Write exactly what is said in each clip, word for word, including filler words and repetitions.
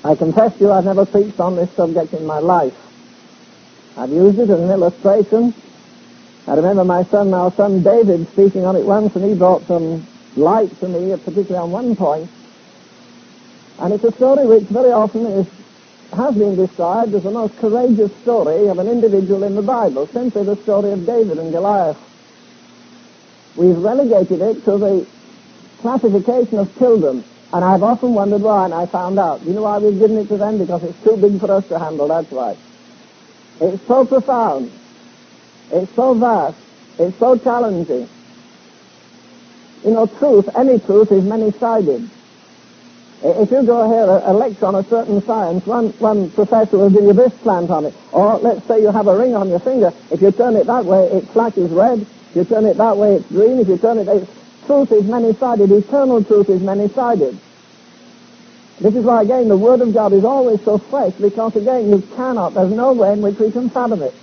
I confess to you I've never preached on this subject in my life. I've used it as an illustration. I remember my son, our son David, speaking on it once, and he brought some light to me, particularly on one point. And it's a story which very often is, has been described as the most courageous story of an individual in the Bible, simply the story of David and Goliath. We've relegated it to the classification of children, and I've often wondered why, and I found out. You know why we've given it to them? Because it's too big for us to handle, that's why. It's so profound. It's so vast. It's so challenging. You know, truth, any truth is many-sided. If you go here a, a lecture on a certain science, one, one professor will give you this slant on it. Or let's say you have a ring on your finger. If you turn it that way, it flashes red. If you turn it that way, it's green. If you turn it... It's, truth is many-sided. Eternal truth is many-sided. This is why, again, the Word of God is always so fresh, because, again, you cannot, there's no way in which we can fathom it.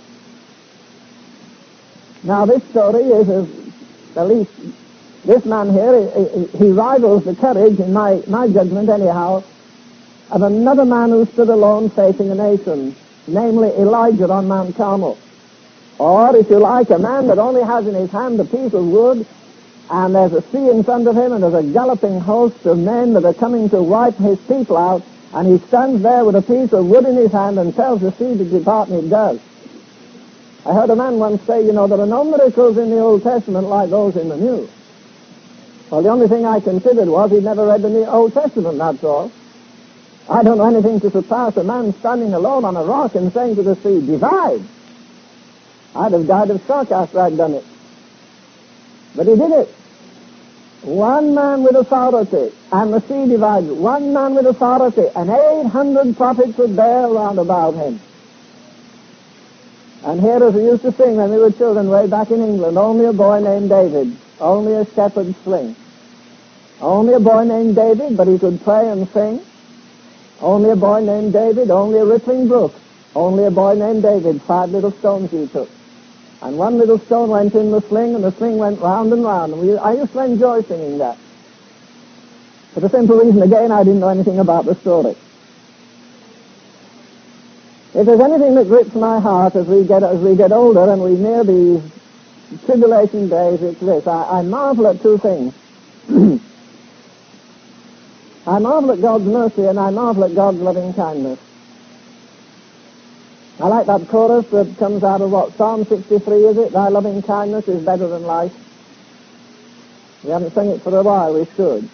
Now, this story is, as, at least, this man here, he, he rivals the courage, in my, my judgment anyhow, of another man who stood alone facing a nation, namely Elijah on Mount Carmel. Or, if you like, a man that only has in his hand a piece of wood, and there's a sea in front of him, and there's a galloping host of men that are coming to wipe his people out, and he stands there with a piece of wood in his hand and tells the sea to depart, and it does. I heard a man once say, you know, there are no miracles in the Old Testament like those in the New. Well, the only thing I considered was he'd never read the Old Testament, that's all. I don't know anything to surpass a man standing alone on a rock and saying to the sea, divide. I'd have died of shock after I'd done it. But he did it. One man with authority, and the sea divided. One man with authority, and eight hundred prophets were there round about him. And here, as we used to sing when we were children way back in England, only a boy named David, only a shepherd's sling. Only a boy named David, but he could pray and sing. Only a boy named David, only a rippling brook. Only a boy named David, five little stones he took. And one little stone went in the sling, and the sling went round and round. And we, I used to enjoy singing that. For the simple reason, again, I didn't know anything about the story. If there's anything that grips my heart as we get as we get older and we near these tribulation days, it's this. I, I marvel at two things. I marvel at God's mercy, and I marvel at God's loving kindness. I like that chorus that comes out of what, Psalm sixty-three, is it? Thy loving kindness is better than life. We haven't sung it for a while, we should.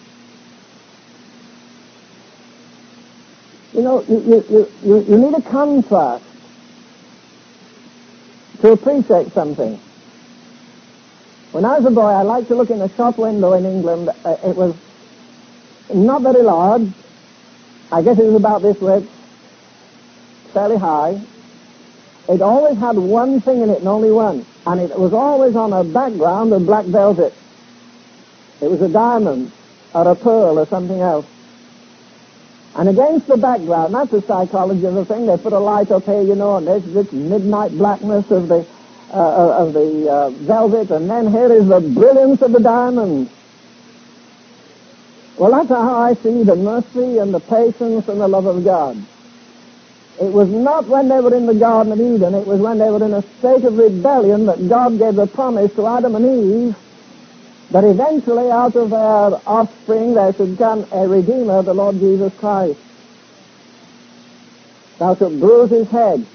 You know, you, you, you, you need a contrast to appreciate something. When I was a boy, I liked to look in a shop window in England. Uh, it was not very large. I guess it was about this width, fairly high. It always had one thing in it, and only one. And it was always on a background of black velvet. It was a diamond, or a pearl, or something else. And against the background, that's the psychology of the thing, they put a light up here, you know, and there's this midnight blackness of the, uh, of the uh, velvet, and then here is the brilliance of the diamond. Well, that's how I see the mercy and the patience and the love of God. It was not when they were in the Garden of Eden, it was when they were in a state of rebellion that God gave the promise to Adam and Eve that eventually out of their offspring there should come a Redeemer, the Lord Jesus Christ. Thou shalt bruise his head,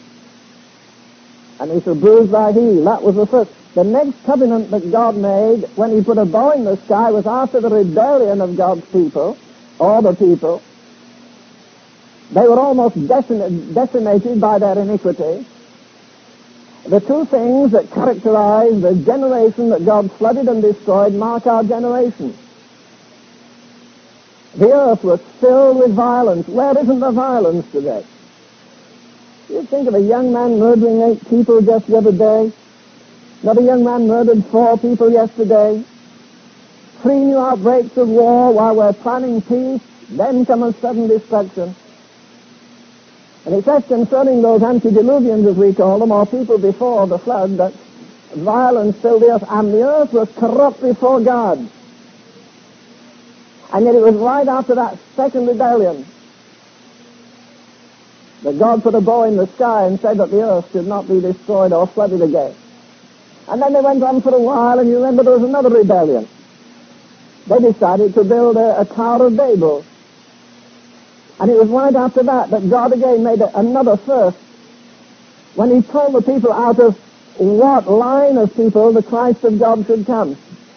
and he shall bruise thy heel. That was the first. The next covenant that God made when he put a bow in the sky was after the rebellion of God's people, all the people. They were almost decim- decimated by their iniquity. The two things that characterize the generation that God flooded and destroyed mark our generation. The earth was filled with violence. Where isn't there violence today? You think of a young man murdering eight people just the other day. Another young man murdered four people yesterday. Three new outbreaks of war while we're planning peace. Then comes sudden destruction. And it says concerning those antediluvians, as we call them, or people before the flood, that violence filled the earth, and the earth was corrupt before God. And yet it was right after that second rebellion that God put a bow in the sky and said that the earth should not be destroyed or flooded again. And then they went on for a while, and you remember there was another rebellion. They decided to build a, a Tower of Babel. And it was right after that that God again made a, another first, when he told the people out of what line of people the Christ of God should come.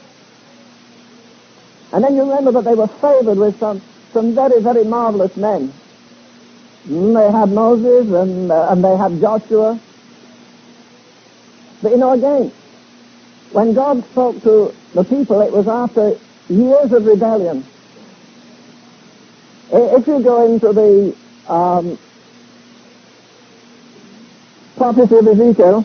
And then you remember that they were favored with some, some very, very marvelous men. They had Moses and, uh, and they had Joshua. But you know, again, when God spoke to the people, it was after years of rebellion. If you go into the um, prophecy of Ezekiel,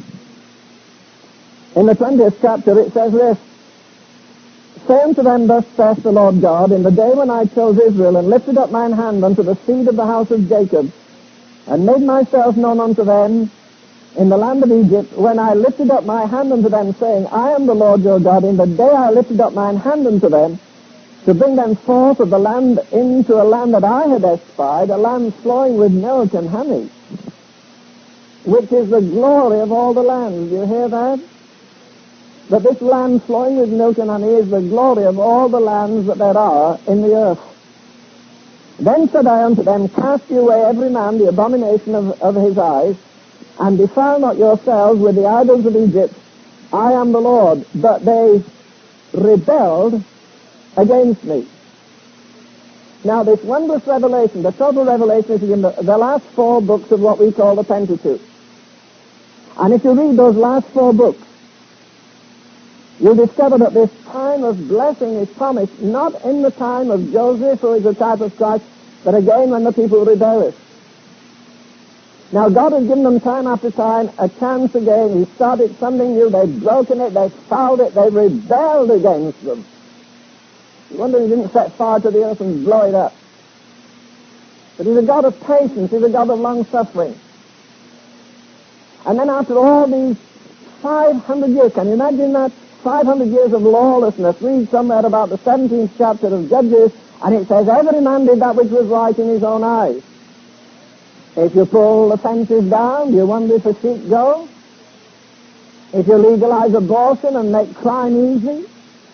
in the twentieth chapter, it says this, "Say unto them, thus saith the Lord God, in the day when I chose Israel, and lifted up mine hand unto the seed of the house of Jacob, and made myself known unto them in the land of Egypt, when I lifted up my hand unto them, saying, I am the Lord your God, in the day I lifted up mine hand unto them, to bring them forth of the land into a land that I had espied, a land flowing with milk and honey, which is the glory of all the lands." Do you hear that? That this land flowing with milk and honey is the glory of all the lands that there are in the earth. "Then said I unto them, Cast ye away every man the abomination of, of his eyes, and defile not yourselves with the idols of Egypt. I am the Lord." But they rebelled against me. Now this wondrous revelation, the total revelation, is in the, the last four books of what we call the Pentateuch. And if you read those last four books, you'll discover that this time of blessing is promised not in the time of Joseph, who is a type of Christ, but again when the people rebelled. Now God has given them time after time a chance again. He started something new. They've broken it. They've fouled it. They've rebelled against them. You wonder he didn't set fire to the earth and blow it up. But he's a God of patience. He's a God of long-suffering. And then after all these five hundred years, can you imagine that? five hundred years of lawlessness. Read somewhere about the seventeenth chapter of Judges, and it says, every man did that which was right in his own eyes. If you pull the fences down, you wonder if a sheep go. If you legalize abortion and make crime easy,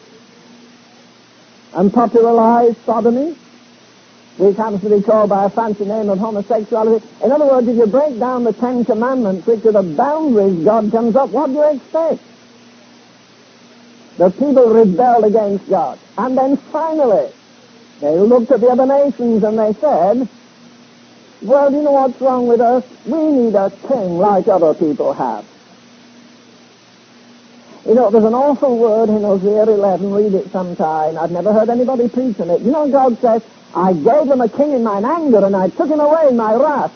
and popularize sodomy, which happens to be called by a fancy name of homosexuality. In other words, if you break down the Ten Commandments, which are the boundaries God comes up, what do you expect? The people rebelled against God. And then finally, they looked at the other nations and they said, well, you know what's wrong with us? We need a king like other people have. You know, there's an awful word in Hosea eleven, read it sometime. I've never heard anybody preach on it. You know, God says, I gave them a king in mine anger, and I took him away in my wrath.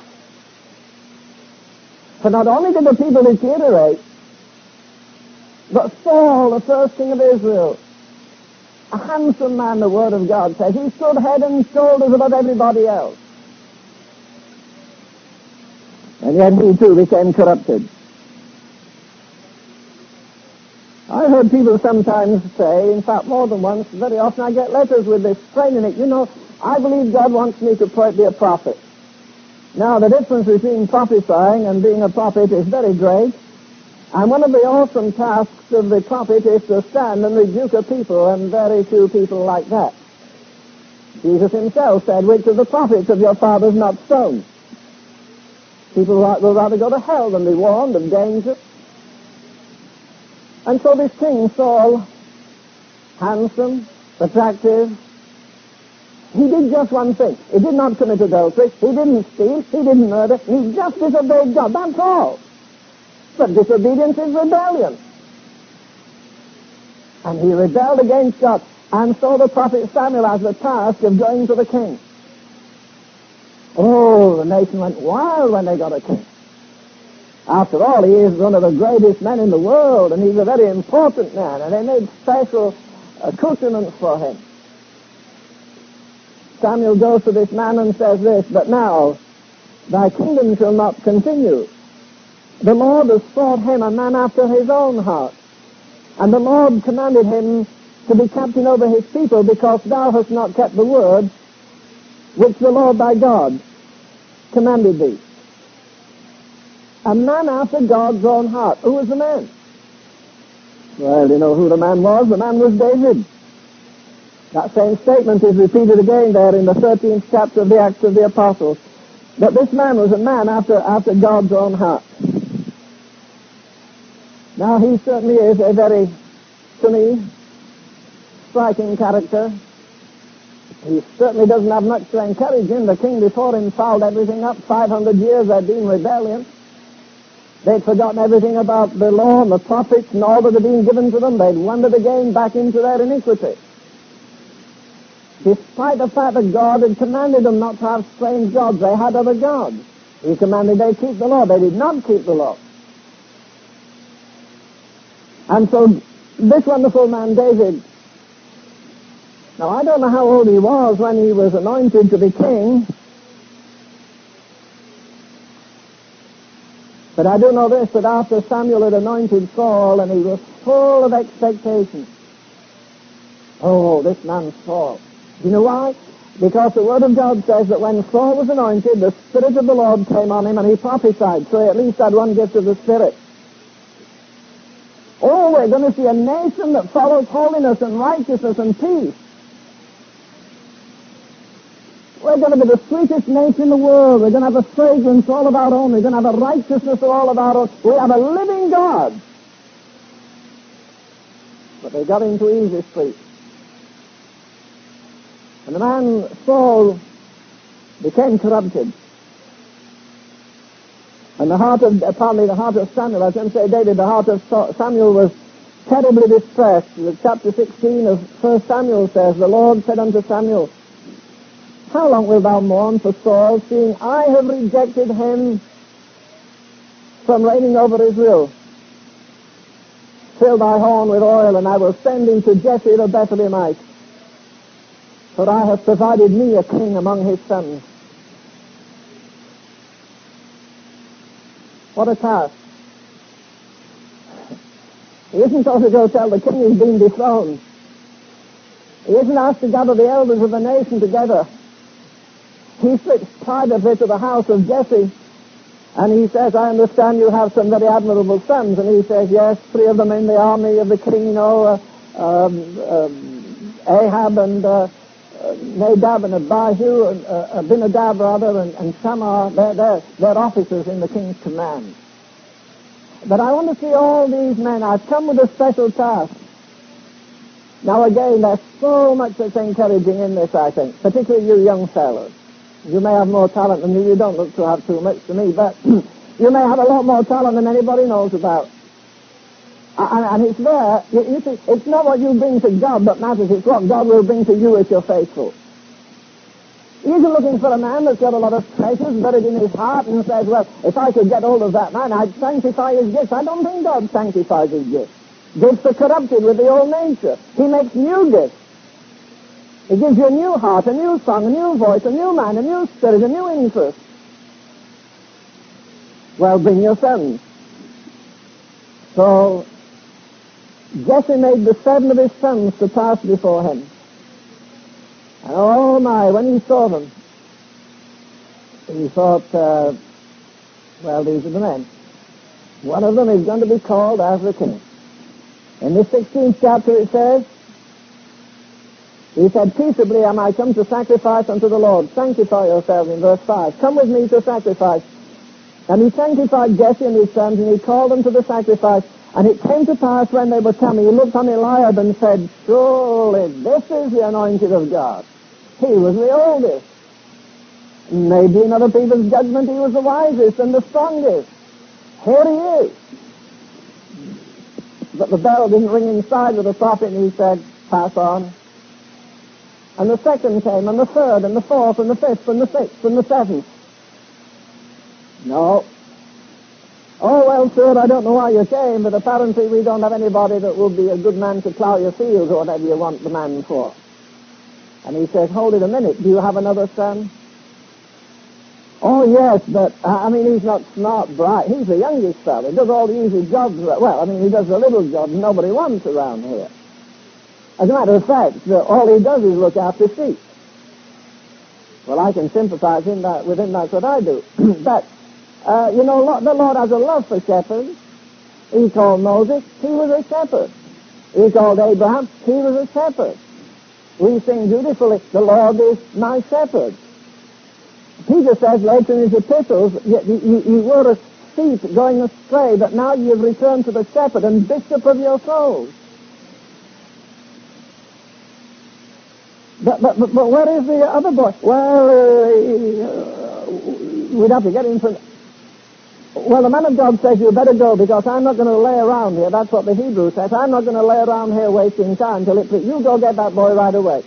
So not only did the people deteriorate, but Saul, the first king of Israel, a handsome man, the word of God says, he stood head and shoulders above everybody else. And yet he too became corrupted. I heard people sometimes say, in fact more than once, very often I get letters with this strain in it, you know, I believe God wants me to be a prophet. Now the difference between prophesying and being a prophet is very great. And one of the awesome tasks of the prophet is to stand and rebuke a people, and very few people like that. Jesus himself said, which of the prophets of your fathers not stoned? People will rather go to hell than be warned of danger. And so this king, Saul, handsome, attractive, he did just one thing. He did not commit adultery. He didn't steal. He didn't murder. He just disobeyed God. That's all. But disobedience is rebellion. And he rebelled against God. And so the prophet Samuel has the task of going to the king. Oh, the nation went wild when they got a king. After all, he is one of the greatest men in the world, and he's a very important man, and they made special accoutrements for him. Samuel goes to this man and says this, but now thy kingdom shall not continue. The Lord has sought him a man after his own heart, and the Lord commanded him to be captain over his people, because thou hast not kept the word which the Lord thy God commanded thee? A man after God's own heart. Who was the man? Well, you know who the man was. The man was David. That same statement is repeated again there in the thirteenth chapter of the Acts of the Apostles. But this man was a man after, after God's own heart. Now, he certainly is a very, to me, striking character. He certainly doesn't have much to encourage him. The king before him fouled everything up. five hundred years they'd been rebellion. They'd forgotten everything about the law and the prophets and all that had been given to them. They'd wandered again back into their iniquity. Despite the fact that God had commanded them not to have strange gods, they had other gods. He commanded they keep the law. They did not keep the law. And so this wonderful man, David, now I don't know how old he was when he was anointed to be king, but I do know this, that after Samuel had anointed Saul, and he was full of expectation. Oh, this man Saul. Do you know why? Because the Word of God says that when Saul was anointed, the Spirit of the Lord came on him and he prophesied, so he at least had one gift of the Spirit. Oh, we're going to see a nation that follows holiness and righteousness and peace. We're going to be the sweetest nation in the world. We're going to have a fragrance all of our own. We're going to have a righteousness all of our own. We have a living God. But they got into easy street. And the man, Saul, became corrupted. And the heart of, apparently the heart of Samuel, I was going to say David, the heart of Samuel was terribly distressed. Chapter sixteen of First Samuel says, the Lord said unto Samuel, how long wilt thou mourn for Saul, seeing I have rejected him from reigning over Israel? Fill thy horn with oil, and I will send him to Jesse the Bethlehemite. For I have provided me a king among his sons. What a task. He isn't told to go tell the king he's been dethroned. He isn't asked to gather the elders of the nation together. He sits privately to the house of Jesse, and he says, I understand you have some very admirable sons. And he says, yes, three of them in the army of the king, you know, uh, um, um, Ahab and uh, uh, Nadab and Abihu, and uh, Abinadab rather, and, and Shammah. They're, they're, they're officers in the king's command. But I want to see all these men. I've come with a special task. Now again, there's so much that's encouraging in this, I think, particularly you young fellows. You may have more talent than me. You don't look to have too much to me, but you may have a lot more talent than anybody knows about. And, and it's there. You, you see, it's not what you bring to God that matters. It's what God will bring to you if you're faithful. You're looking for a man that's got a lot of treasures buried in his heart and says, well, if I could get hold of that man, I'd sanctify his gifts. I don't think God sanctifies his gifts. Gifts are corrupted with the old nature. He makes new gifts. He gives you a new heart, a new song, a new voice, a new mind, a new spirit, a new interest. Well, bring your sons. So, Jesse made the seven of his sons to pass before him. And oh my, when he saw them, he thought, uh, well, these are the men. One of them is going to be called as the king. In the sixteenth chapter it says, he said, peaceably am I come to sacrifice unto the Lord. Sanctify yourselves, in verse five. Come with me to sacrifice. And he sanctified Jesse and his sons, and he called them to the sacrifice. And it came to pass when they were coming, he looked on Eliab and said, surely this is the anointed of God. He was the oldest. Maybe in other people's judgment he was the wisest and the strongest. Here he is. But the bell didn't ring inside with the prophet, and he said, pass on. And the second came, and the third, and the fourth, and the fifth, and the sixth, and the seventh. No. Oh, well, sir, I don't know why you came, but apparently we don't have anybody that will be a good man to plough your fields or whatever you want the man for. And he says, hold it a minute, do you have another son? Oh, yes, but, uh, I mean, he's not smart, bright. He's the youngest fellow. He does all the easy jobs. Well, I mean, he does the little jobs nobody wants around here. As a matter of fact, the, all he does is look after sheep. Well, I can sympathize in that, with him. That's what I do. But, uh, you know, the Lord has a love for shepherds. He called Moses. He was a shepherd. He called Abraham. He was a shepherd. We sing beautifully, the Lord is my shepherd. Peter says later in his epistles, you, you, you were a sheep going astray, but now you have returned to the shepherd and bishop of your souls. But, but, but, but where is the other boy? Well, uh, we'd have to get him from... Well, the man of God says, you better go, because I'm not going to lay around here. That's what the Hebrew says. I'm not going to lay around here wasting time till it... You go get that boy right away.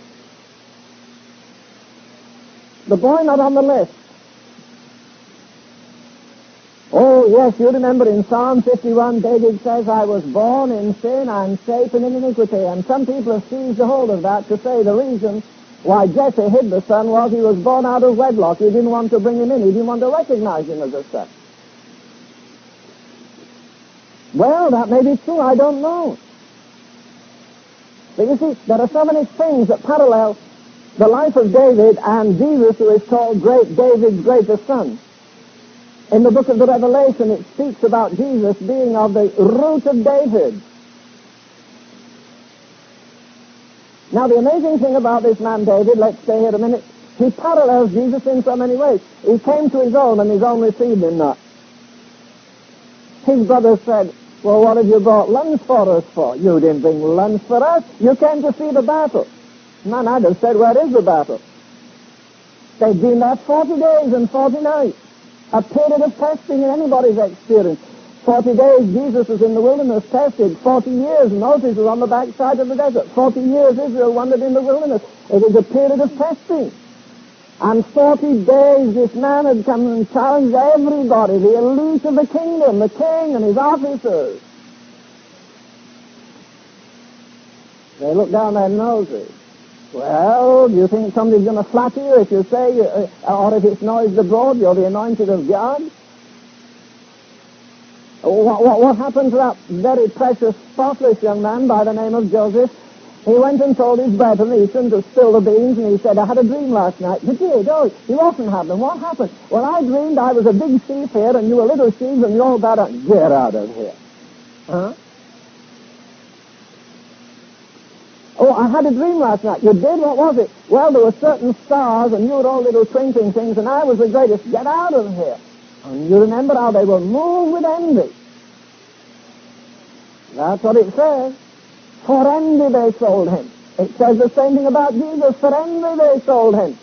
The boy not on the list. Oh, yes, you remember in Psalm fifty-one, David says, I was born in sin, I'm shapen in iniquity. And some people have seized a hold of that to say the reason why Jesse hid the son was he was born out of wedlock. He didn't want to bring him in. He didn't want to recognize him as a son. Well, that may be true. I don't know. But you see, there are so many things that parallel the life of David and Jesus, who is called great David's greatest son. In the book of the Revelation, it speaks about Jesus being of the root of David. Now, the amazing thing about this man David, let's stay here a minute, he parallels Jesus in so many ways. He came to his own, and his own received him not. His brothers said, well, what have you brought lunch for us for? You didn't bring lunch for us. You came to see the battle. Man, I'd have said, where is the battle? They'd been there forty days and forty nights. A period of testing in anybody's experience. Forty days Jesus was in the wilderness tested. Forty years Moses was on the backside of the desert. Forty years Israel wandered in the wilderness. It was a period of testing. And forty days this man had come and challenged everybody, the elite of the kingdom, the king and his officers. They looked down their noses. Well, do you think somebody's going to flatter you if you say, uh, or if it's noised abroad, you're the anointed of God? What, what, what happened to that very precious, spotless young man by the name of Joseph? He went and told his brethren he shouldn't have spilled the beans, and he said, I had a dream last night. You did? Oh, you often have them. What happened? Well, I dreamed I was a big sheep here, and you were little sheep, and you all got to get out of here. Huh? Oh, I had a dream last night. You did? What was it? Well, there were certain stars, and you were all little twinkling things, and I was the greatest. Get out of here. And you remember how they were moved with envy. That's what it says. For envy they sold him. It says the same thing about Jesus. For envy they sold him.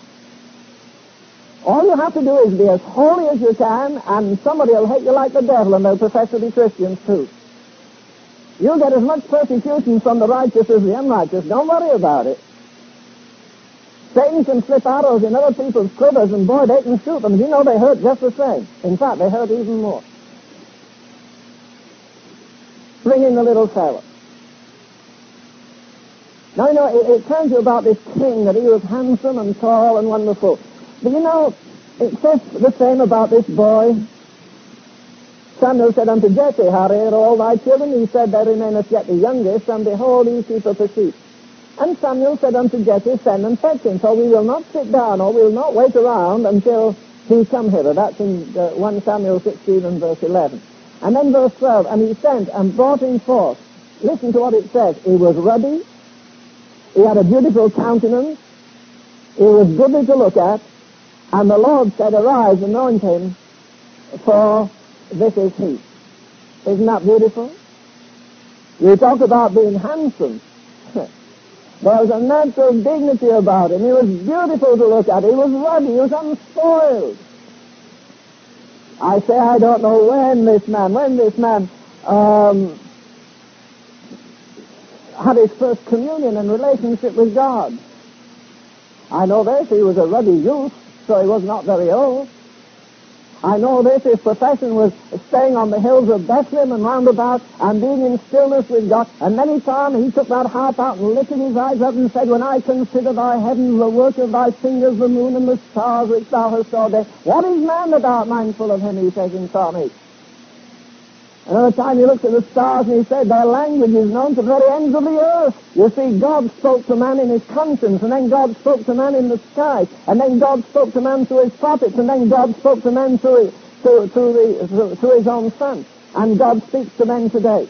All you have to do is be as holy as you can, and somebody will hate you like the devil, and they'll profess to be Christians too. You'll get as much persecution from the righteous as the unrighteous. Don't worry about it. Satan can slip arrows in other people's quivers, and boy, they can shoot them. You know they hurt just the same. In fact, they hurt even more. Bring in the little fellow. Now, you know, it, it tells you about this king, that he was handsome and tall and wonderful. But, you know, it says the same about this boy. Samuel said unto Jesse, Harry, are all thy children? He said, there remaineth yet the youngest, and behold, he keepeth the sheep. And Samuel said unto Jesse, send and fetch him, for we will not sit down, or we will not wait around until he come hither. That's in uh, First Samuel sixteen and verse eleven. And then verse twelve, and he sent and brought him forth. Listen to what it says. He was ruddy. He had a beautiful countenance. He was goodly to look at. And the Lord said, arise, anoint him, for this is he. Isn't that beautiful? You talk about being handsome. There was a natural dignity about him. He was beautiful to look at. He was ruddy. He was unspoiled. I say I don't know when this man, when this man um, had his first communion and relationship with God. I know this, he was a ruddy youth, so he was not very old. I know this, his profession was staying on the hills of Bethlehem and round about and being in stillness with God. And many times he took that harp out and lifted his eyes up and said, when I consider thy heavens, the work of thy fingers, the moon and the stars which thou hast ordained, what is man that art mindful of him, he says in Psalm eight. Another time he looked at the stars and he said, their language is known to the very ends of the earth. You see, God spoke to man in his conscience, and then God spoke to man in the sky, and then God spoke to man through his prophets, and then God spoke to man through, through, through, the, through, through his own Son. And God speaks to men today.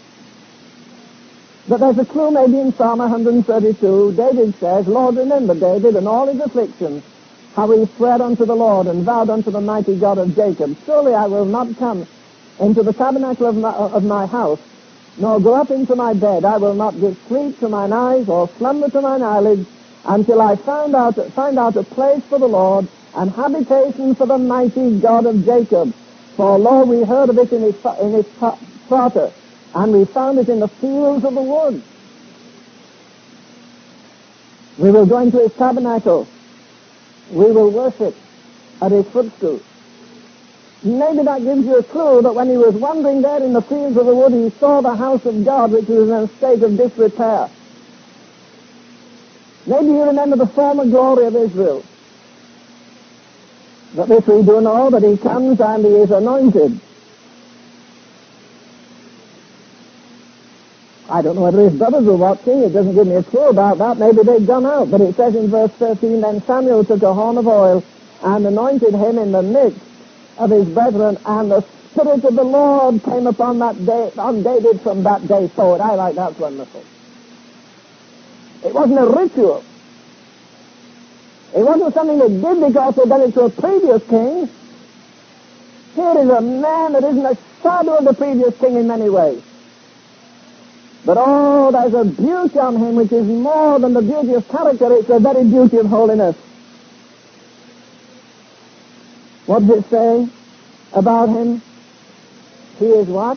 But there's a clue maybe in Psalm one thirty-two. David says, Lord, remember David and all his afflictions, how he swore unto the Lord and vowed unto the mighty God of Jacob, surely I will not come into the tabernacle of my, of my house, nor go up into my bed. I will not give sleep to mine eyes or slumber to mine eyelids until I find out, find out a place for the Lord and habitation for the mighty God of Jacob. For, Lord, we heard of it in his, in his charter, and we found it in the fields of the wood. We will go into his tabernacle. We will worship at his footstool. Maybe that gives you a clue that when he was wandering there in the fields of the wood, he saw the house of God, which was in a state of disrepair. Maybe you remember the former glory of Israel. But this we do know, that he comes and he is anointed. I don't know whether his brothers were watching. It doesn't give me a clue about that. Maybe they'd gone out. But it says in verse thirteen, then Samuel took a horn of oil and anointed him in the midst of his brethren, and the Spirit of the Lord came upon that day, on David from that day forward. I like that wonderful. It wasn't a ritual. It wasn't something they did because they'd done it to a previous king. Here is a man that isn't a shadow of the previous king in many ways. But oh, there's a beauty on him which is more than the beauty of character. It's the very beauty of holiness. What does it say about him? He is what?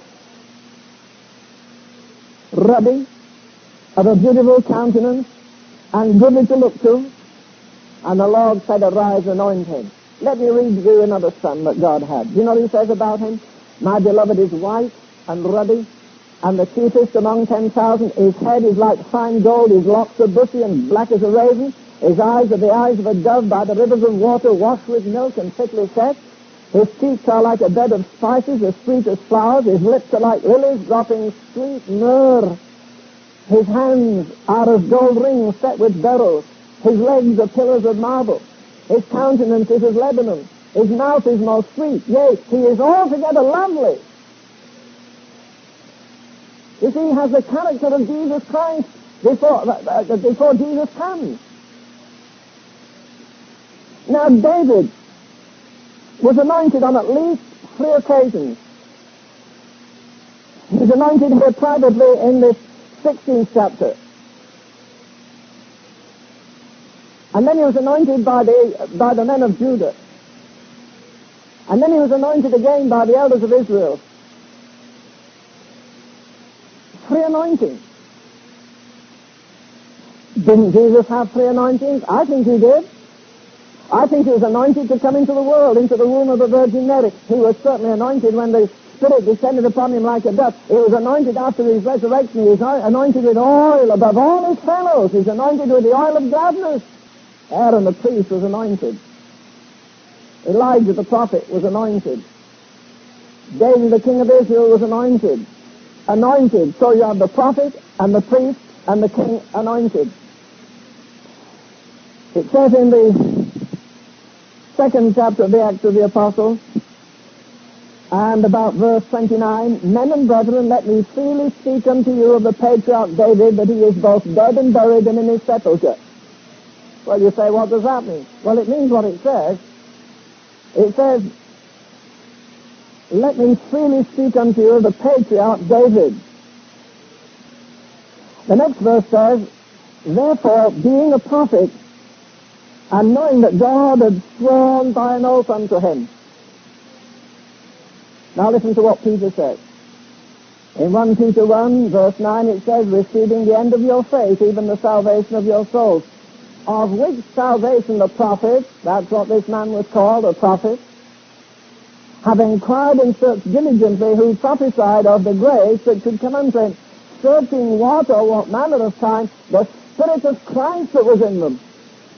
Ruddy, of a beautiful countenance, and goodly to look to. And the Lord said, arise, anoint him. Let me read you another son that God had. Do you know what he says about him? My beloved is white and ruddy, and the chiefest among ten thousand. His head is like fine gold, his locks are bushy and black as a raven. His eyes are the eyes of a dove by the rivers of water, washed with milk and thickly set. His cheeks are like a bed of spices, as sweet as flowers. His lips are like lilies, dropping sweet myrrh. His hands are as gold rings set with beryls. His legs are pillars of marble. His countenance is as Lebanon. His mouth is most sweet. Yes, he is altogether lovely. You see, he has the character of Jesus Christ before, uh, before Jesus comes. Now, David was anointed on at least three occasions. He was anointed here privately in this sixteenth chapter. And then he was anointed by the, by the men of Judah. And then he was anointed again by the elders of Israel. Three anointings. Didn't Jesus have three anointings? I think he did. I think he was anointed to come into the world, into the womb of the Virgin Mary. He was certainly anointed when the Spirit descended upon him like a dove. He was anointed after his resurrection. He was anointed with oil above all his fellows. He was anointed with the oil of gladness. Aaron the priest was anointed. Elijah the prophet was anointed. David the king of Israel was anointed. Anointed. So you have the prophet and the priest and the king anointed. It says in the second chapter of the Acts of the Apostles, and about verse twenty-nine, men and brethren, let me freely speak unto you of the patriarch David, that he is both dead and buried and in his sepulchre. Well, you say, what does that mean? Well, it means what it says. It says, let me freely speak unto you of the patriarch David. The next verse says, therefore, being a prophet, and knowing that God had sworn by an oath unto him. Now listen to what Peter says. In First Peter one, verse nine, it says, receiving the end of your faith, even the salvation of your souls, of which salvation the prophets, that's what this man was called, a prophet, have inquired and searched diligently, who prophesied of the grace that should come unto him, searching what or what manner of time the Spirit of Christ that was in them.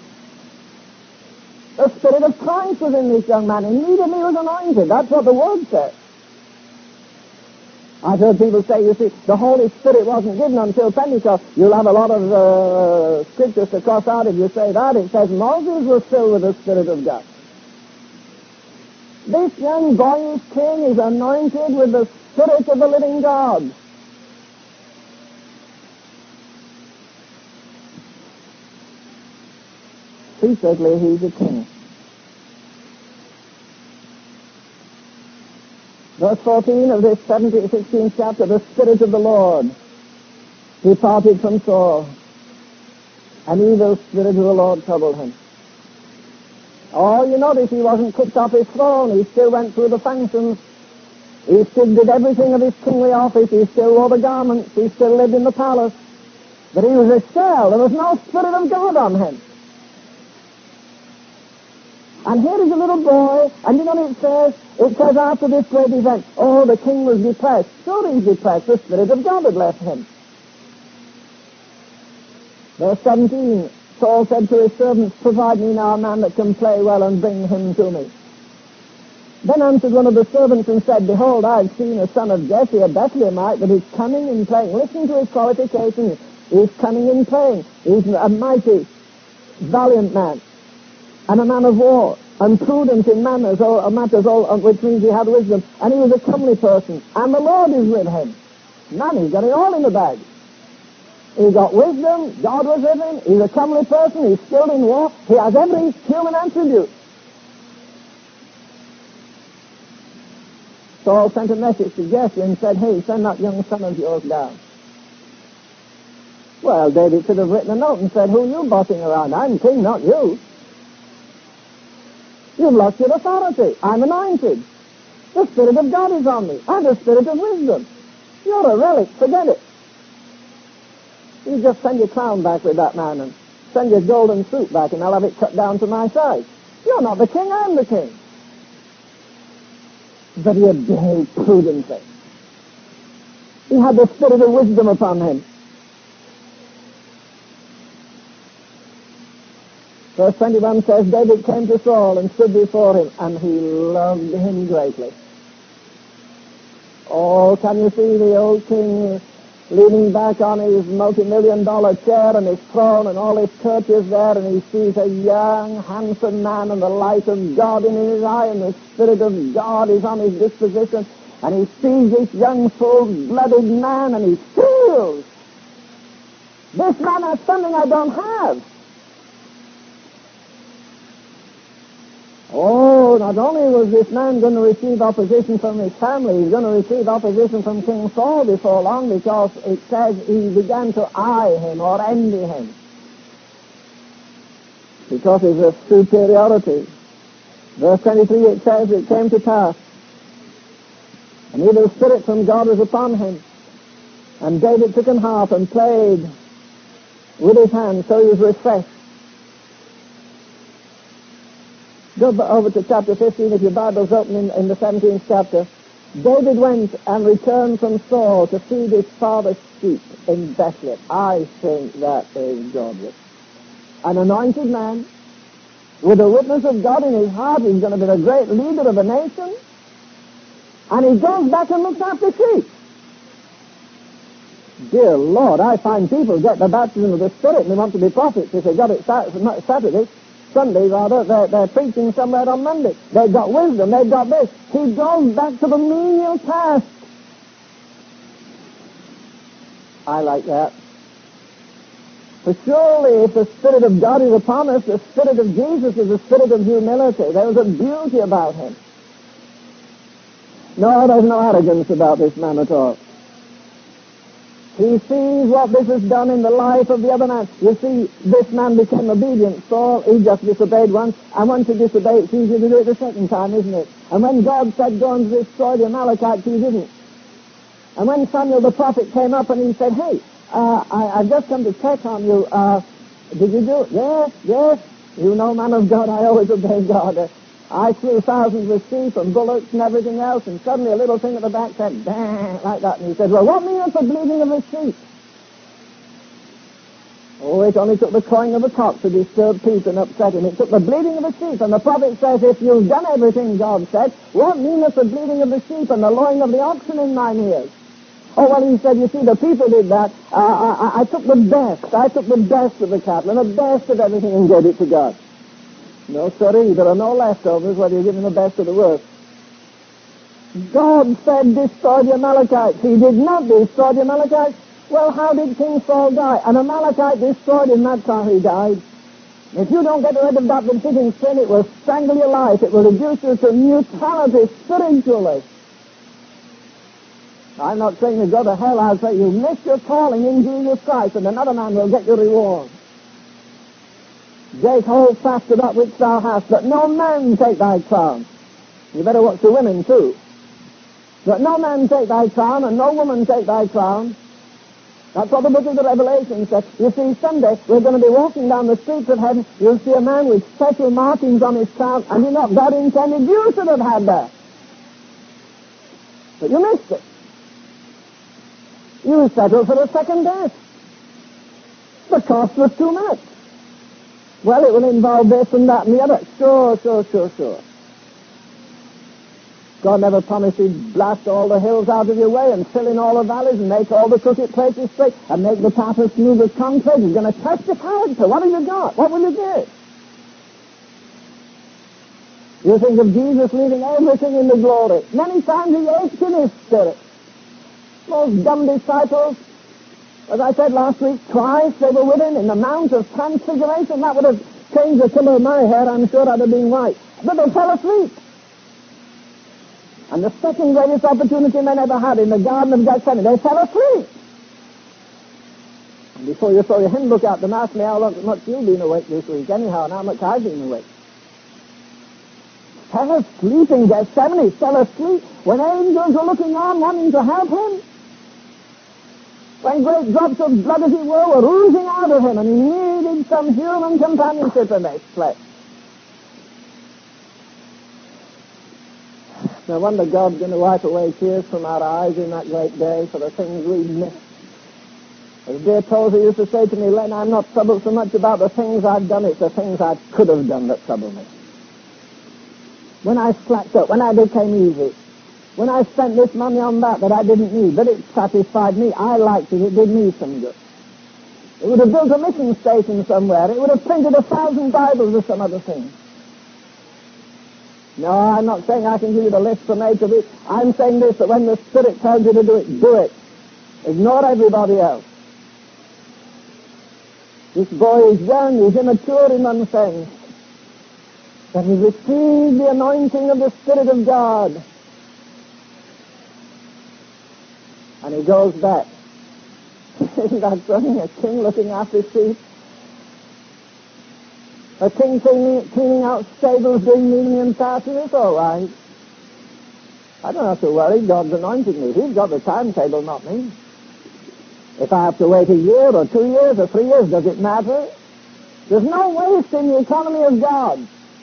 The Spirit of Christ was in this young man. Immediately he was anointed. That's what the Word says. I've heard people say, you see, the Holy Spirit wasn't given until Pentecost. You'll have a lot of uh, scriptures to cross out if you say that. It says Moses was filled with the Spirit of God. This young boyish king is anointed with the Spirit of the living God. Secretly, he's a king. Verse fourteen of this sixteenth chapter, the Spirit of the Lord departed from Saul. An evil spirit of the Lord troubled him. Oh, you notice he wasn't kicked off his throne. He still went through the functions. He still did everything of his kingly office. He still wore the garments. He still lived in the palace. But he was a shell. There was no Spirit of God on him. And here is a little boy, and you know what it says? It says after this great event, oh, the king was depressed. Sure he's depressed. The Spirit of God had left him. Verse seventeen, Saul said to his servants, provide me now a man that can play well and bring him to me. Then answered one of the servants and said, behold, I have seen a son of Jesse, a Bethlehemite, that is cunning in playing. Listen to his qualifications. He's cunning in playing. He's a mighty, valiant man, and a man of war, and prudent in manners, or matters, all, which means he had wisdom, and he was a comely person, and the Lord is with him. Man, he's got it all in the bag. He got wisdom, God was with him, he's a comely person, he's skilled in war, he has every human attribute. Saul sent a message to Jesse and said, hey, send that young son of yours down. Well, David should have written a note and said, who are you bossing around? I'm king, not you. You've lost your authority. I'm anointed. The Spirit of God is on me. I'm the Spirit of wisdom. You're a relic. Forget it. You just send your crown back with that man and send your golden suit back and I'll have it cut down to my size. You're not the king. I'm the king. But he had behaved prudently. He had the Spirit of wisdom upon him. Verse twenty-one says, David came to Saul and stood before him, and he loved him greatly. Oh, can you see the old king leaning back on his multi-million dollar chair and his throne and all his courtiers there, and he sees a young, handsome man and the light of God in his eye, and the Spirit of God is on his disposition, and he sees this young, full-blooded man, and he feels, this man has something I don't have. Oh, not only was this man going to receive opposition from his family, he's going to receive opposition from King Saul before long, because it says he began to eye him or envy him because of his superiority. Verse twenty-three, it says, it came to pass, and evil spirit from God was upon him, and David took an harp and played with his hand, so he was refreshed. Go over to chapter fifteen, if your Bible's open in, in the seventeenth chapter. David went and returned from Saul to feed his father's sheep in Bethlehem. I think that is gorgeous. An anointed man with the witness of God in his heart. He's going to be the great leader of a nation. And he goes back and looks after sheep. Dear Lord, I find people get the baptism of the Spirit and they want to be prophets if they got it Saturday. Sunday, rather, they're, they're preaching somewhere on Monday. They've got wisdom, they've got this. He goes back to the menial task. I like that. For surely if the Spirit of God is upon us, the Spirit of Jesus is the Spirit of humility. There's a beauty about him. No, there's no arrogance about this man at all. He sees what this has done in the life of the other man. You see, this man became obedient. Saul, he just disobeyed once, and once he disobeyed, it's easier to do it the second time, isn't it? And when God said, go and destroy the Amalekites, he didn't. And when Samuel the prophet came up and he said, hey, uh, I, I've just come to check on you. Uh, did you do it? Yes, yes. You know, man of God, I always obey God. Uh, I slew thousands of sheep and bullocks and everything else, and suddenly a little thing at the back said, bang, like that. And he said, well, what means the bleating of a sheep? Oh, it only took the crowing of a cock to disturb Peter and upset him. It took the bleating of a sheep. And the prophet says, if you've done everything God said, what meaneth the bleating of the sheep and the lowing of the oxen in mine ears? Oh, well, he said, you see, the people did that. Uh, I, I took the best. I took the best of the cattle and the best of everything and gave it to God. No, sorry, there are no leftovers whether you're giving the best or the worst. God said, destroy the Amalekites. He did not destroy the Amalekites. Well, how did King Saul die? An Amalekite destroyed him, that's how he died. If you don't get rid of that befitting sin, it will strangle your life. It will reduce you to neutrality spiritually. I'm not saying you go to hell. I'll say you miss your calling in Jesus Christ, and another man will get your reward. Jake, hold fast to that which thou hast, that no man take thy crown. You better watch the women, too. That no man take thy crown, and no woman take thy crown. That's what the book of the Revelation says. You see, someday we're going to be walking down the streets of heaven. You'll see a man with special markings on his crown, and you know, God intended you should have had that. But you missed it. You settled for the second death. The cost was too much. Well, it will involve this and that and the other. Sure, sure, sure, sure. God never promised he'd blast all the hills out of your way and fill in all the valleys and make all the crooked places straight and make the path as smooth as concrete. He's going to test your character. What have you got? What will you get? You think of Jesus leaving everything in the glory. Many times he ached in his spirit. Those dumb disciples, as I said last week, twice they were with him in the Mount of Transfiguration. That would have changed the color of my hair. I'm sure I'd have been white. But they fell asleep. And the second greatest opportunity men ever had in the Garden of Gethsemane, they fell asleep. And before you throw your hymn book out, them ask me how much you've been awake this week, anyhow, and how much I've been awake. Fell asleep in Gethsemane, fell asleep when angels were looking on, wanting to help him. When great drops of blood, as it were, were oozing out of him, and he needed some human companionship, and they slept. No wonder God's going to wipe away tears from our eyes in that great day for the things we missed. As dear Tozer used to say to me, Len, I'm not troubled so much about the things I've done, it's the things I could have done that trouble me. When I slacked up, when I became easy, when I spent this money on that that I didn't need, but it satisfied me, I liked it, it did me some good. It would have built a mission station somewhere, it would have printed a thousand Bibles or some other thing. No, I'm not saying I can give you the list from A to B. I'm saying this, that when the Spirit tells you to do it, do it. Ignore everybody else. This boy is young, he's immature in one sense. But he received the anointing of the Spirit of God. And he goes back. Isn't that something? A king looking after his sheep? A king cleaning, cleaning out stables, doing meeting and passing, it's all right. I don't have to worry. God's anointing me. He's got the timetable, not me. If I have to wait a year or two years or three years, does it matter? There's no waste in the economy of God.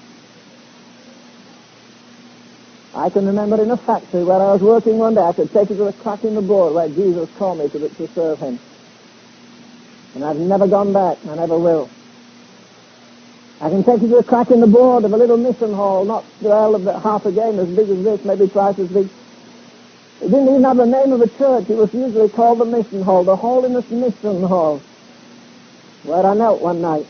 I can remember in a factory where I was working one day, I could take it to the crack in the board where Jesus called me to, to serve him. And I've never gone back. I never will. I can take you to a crack in the board of a little mission hall, not well, half again as big as this, maybe twice as big. It didn't even have the name of a church. It was usually called the mission hall, the Holiness Mission Hall, where I knelt one night.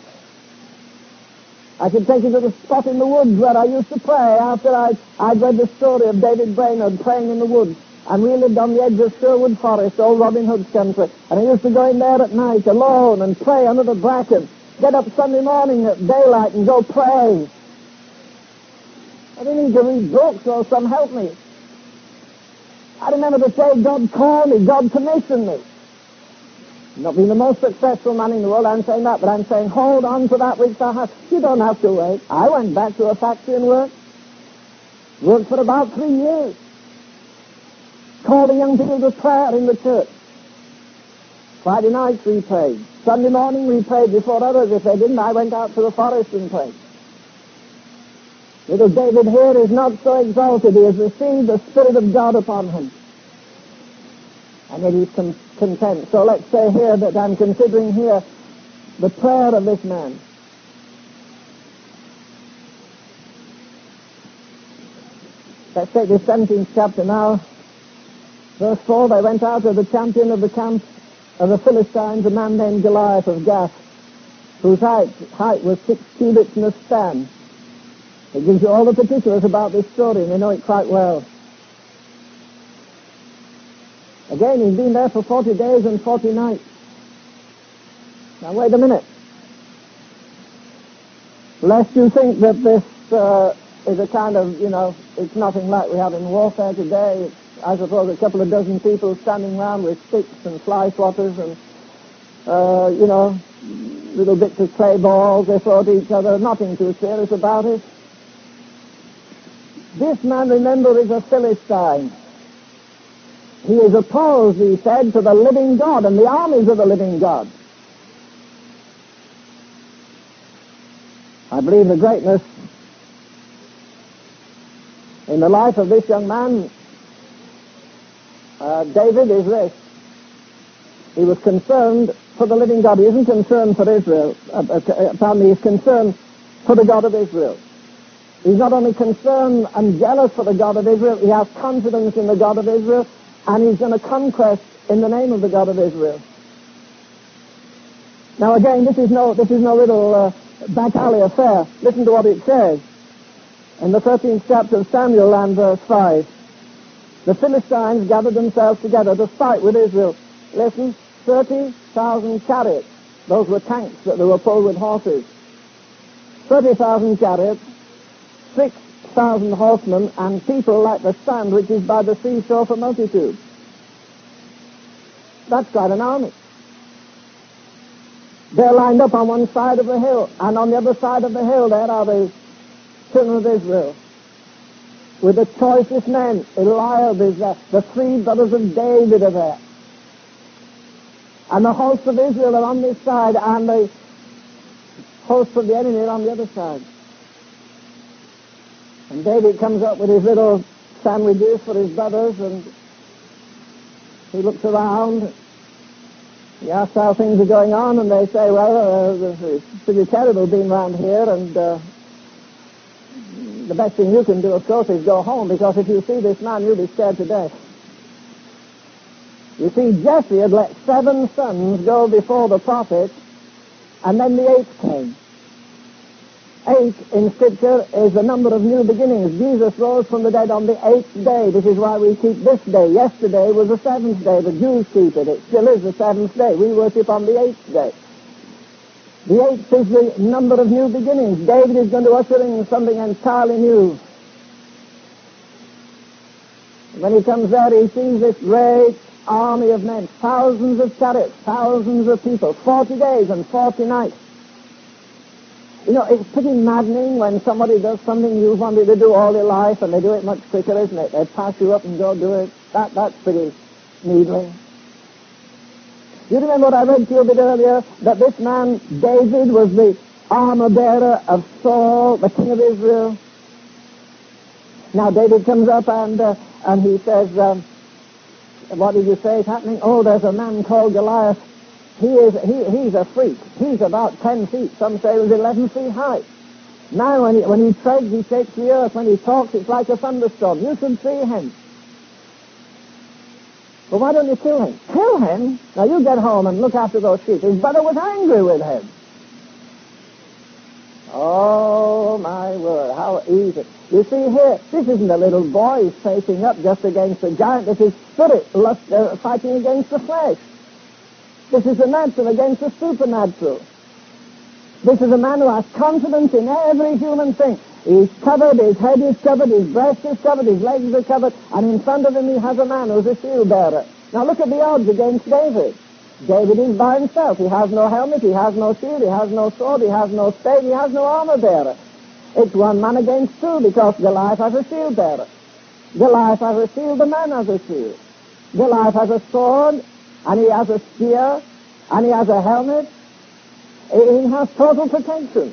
I could take you to the spot in the woods where I used to pray after I'd, I'd read the story of David Brainerd praying in the woods. And we lived on the edge of Sherwood Forest, old Robin Hood's country. And I used to go in there at night alone and pray under the bracken. Get up Sunday morning at daylight and go pray. I didn't need to read books or some help me. I remember the day God called me, God commissioned me. I'm not being the most successful man in the world, I'm saying that, but I'm saying hold on to that which thou hast. You don't have to wait. I went back to a factory and worked. Worked for about three years. Called the young people to prayer in the church. Friday nights we prayed. Sunday morning we prayed before others. If they didn't, I went out to the forest and prayed. Little David here is not so exalted. He has received the Spirit of God upon him. And yet he's con- content. So let's say here that I'm considering here the prayer of this man. Let's take the seventeenth chapter now. Verse four, they went out of the champion of the camp of the Philistines, a man named Goliath of Gath, whose height, height was six cubits and a span. It gives you all the particulars about this story, and you know it quite well. Again, he's been there for forty days and forty nights. Now, wait a minute. Lest you think that this uh, is a kind of, you know, it's nothing like we have in warfare today. It's, I suppose, a couple of dozen people standing around with sticks and fly swatters and, uh, you know, little bits of clay balls they throw at each other. Nothing too serious about it. This man, remember, is a Philistine. He is opposed, he said, to the living God and the armies of the living God. I believe the greatness in the life of this young man, uh, David, is this. He was concerned for the living God. He isn't concerned for Israel. Uh, uh, pardon me, he's concerned for the God of Israel. He's not only concerned and jealous for the God of Israel, he has confidence in the God of Israel, and he's going to conquest in the name of the God of Israel. Now again, this is no, this is no little uh, back alley affair. Listen to what it says. In the thirteenth chapter of Samuel and verse five, the Philistines gathered themselves together to fight with Israel. Listen, thirty thousand chariots. Those were tanks that they were pulled with horses. thirty thousand chariots, six thousand horsemen, and people like the sand which is by the seashore for multitude. That's quite an army. They're lined up on one side of the hill, and on the other side of the hill there are the children of Israel, with the choicest men. Eliab is there, the three brothers of David are there. And the hosts of Israel are on this side, and the hosts of the enemy are on the other side. And David comes up with his little sandwiches for his brothers, and he looks around. He asks how things are going on, and they say, well, uh, it's pretty terrible being around here, and uh, the best thing you can do, of course, is go home, because if you see this man, you'll be scared to death. You see, Jesse had let seven sons go before the prophet, and then the eighth came. Eight in Scripture is the number of new beginnings. Jesus rose from the dead on the eighth day. This is why we keep this day. Yesterday was the seventh day. The Jews keep it. It still is the seventh day. We worship on the eighth day. The eighth is the number of new beginnings. David is going to usher in something entirely new. When he comes there, he sees this great army of men, thousands of chariots, thousands of people, forty days and forty nights. You know, it's pretty maddening when somebody does something you've wanted to do all your life, and they do it much quicker, isn't it? They pass you up and go do it. That, that's pretty needling. You remember what I read to you a bit earlier, that this man, David, was the armor-bearer of Saul, the king of Israel? Now, David comes up and uh, and he says, um, what did you say is happening? Oh, there's a man called Goliath. He is, he, he's a freak. He's about ten feet. Some say he was eleven feet high. Now, when he, when he treads, he shakes the earth. When he talks, it's like a thunderstorm. You should see him. Well, why don't you kill him? Kill him? Now, you get home and look after those sheep. His brother was angry with him. Oh, my word, how easy. You see here, this isn't a little boy facing up just against a giant. This is spirit lust, uh, fighting against the flesh. This is the natural against the supernatural. This is a man who has confidence in every human thing. He's covered, his head is covered, his breast is covered, his legs are covered, and in front of him he has a man who's a shield bearer. Now look at the odds against David. David is by himself. He has no helmet, he has no shield, he has no sword, he has no spade, he has no armor bearer. It's one man against two, because Goliath has a shield bearer. Goliath has a shield, the man has a shield. Goliath has a sword, and he has a spear, and he has a helmet. He has total protection.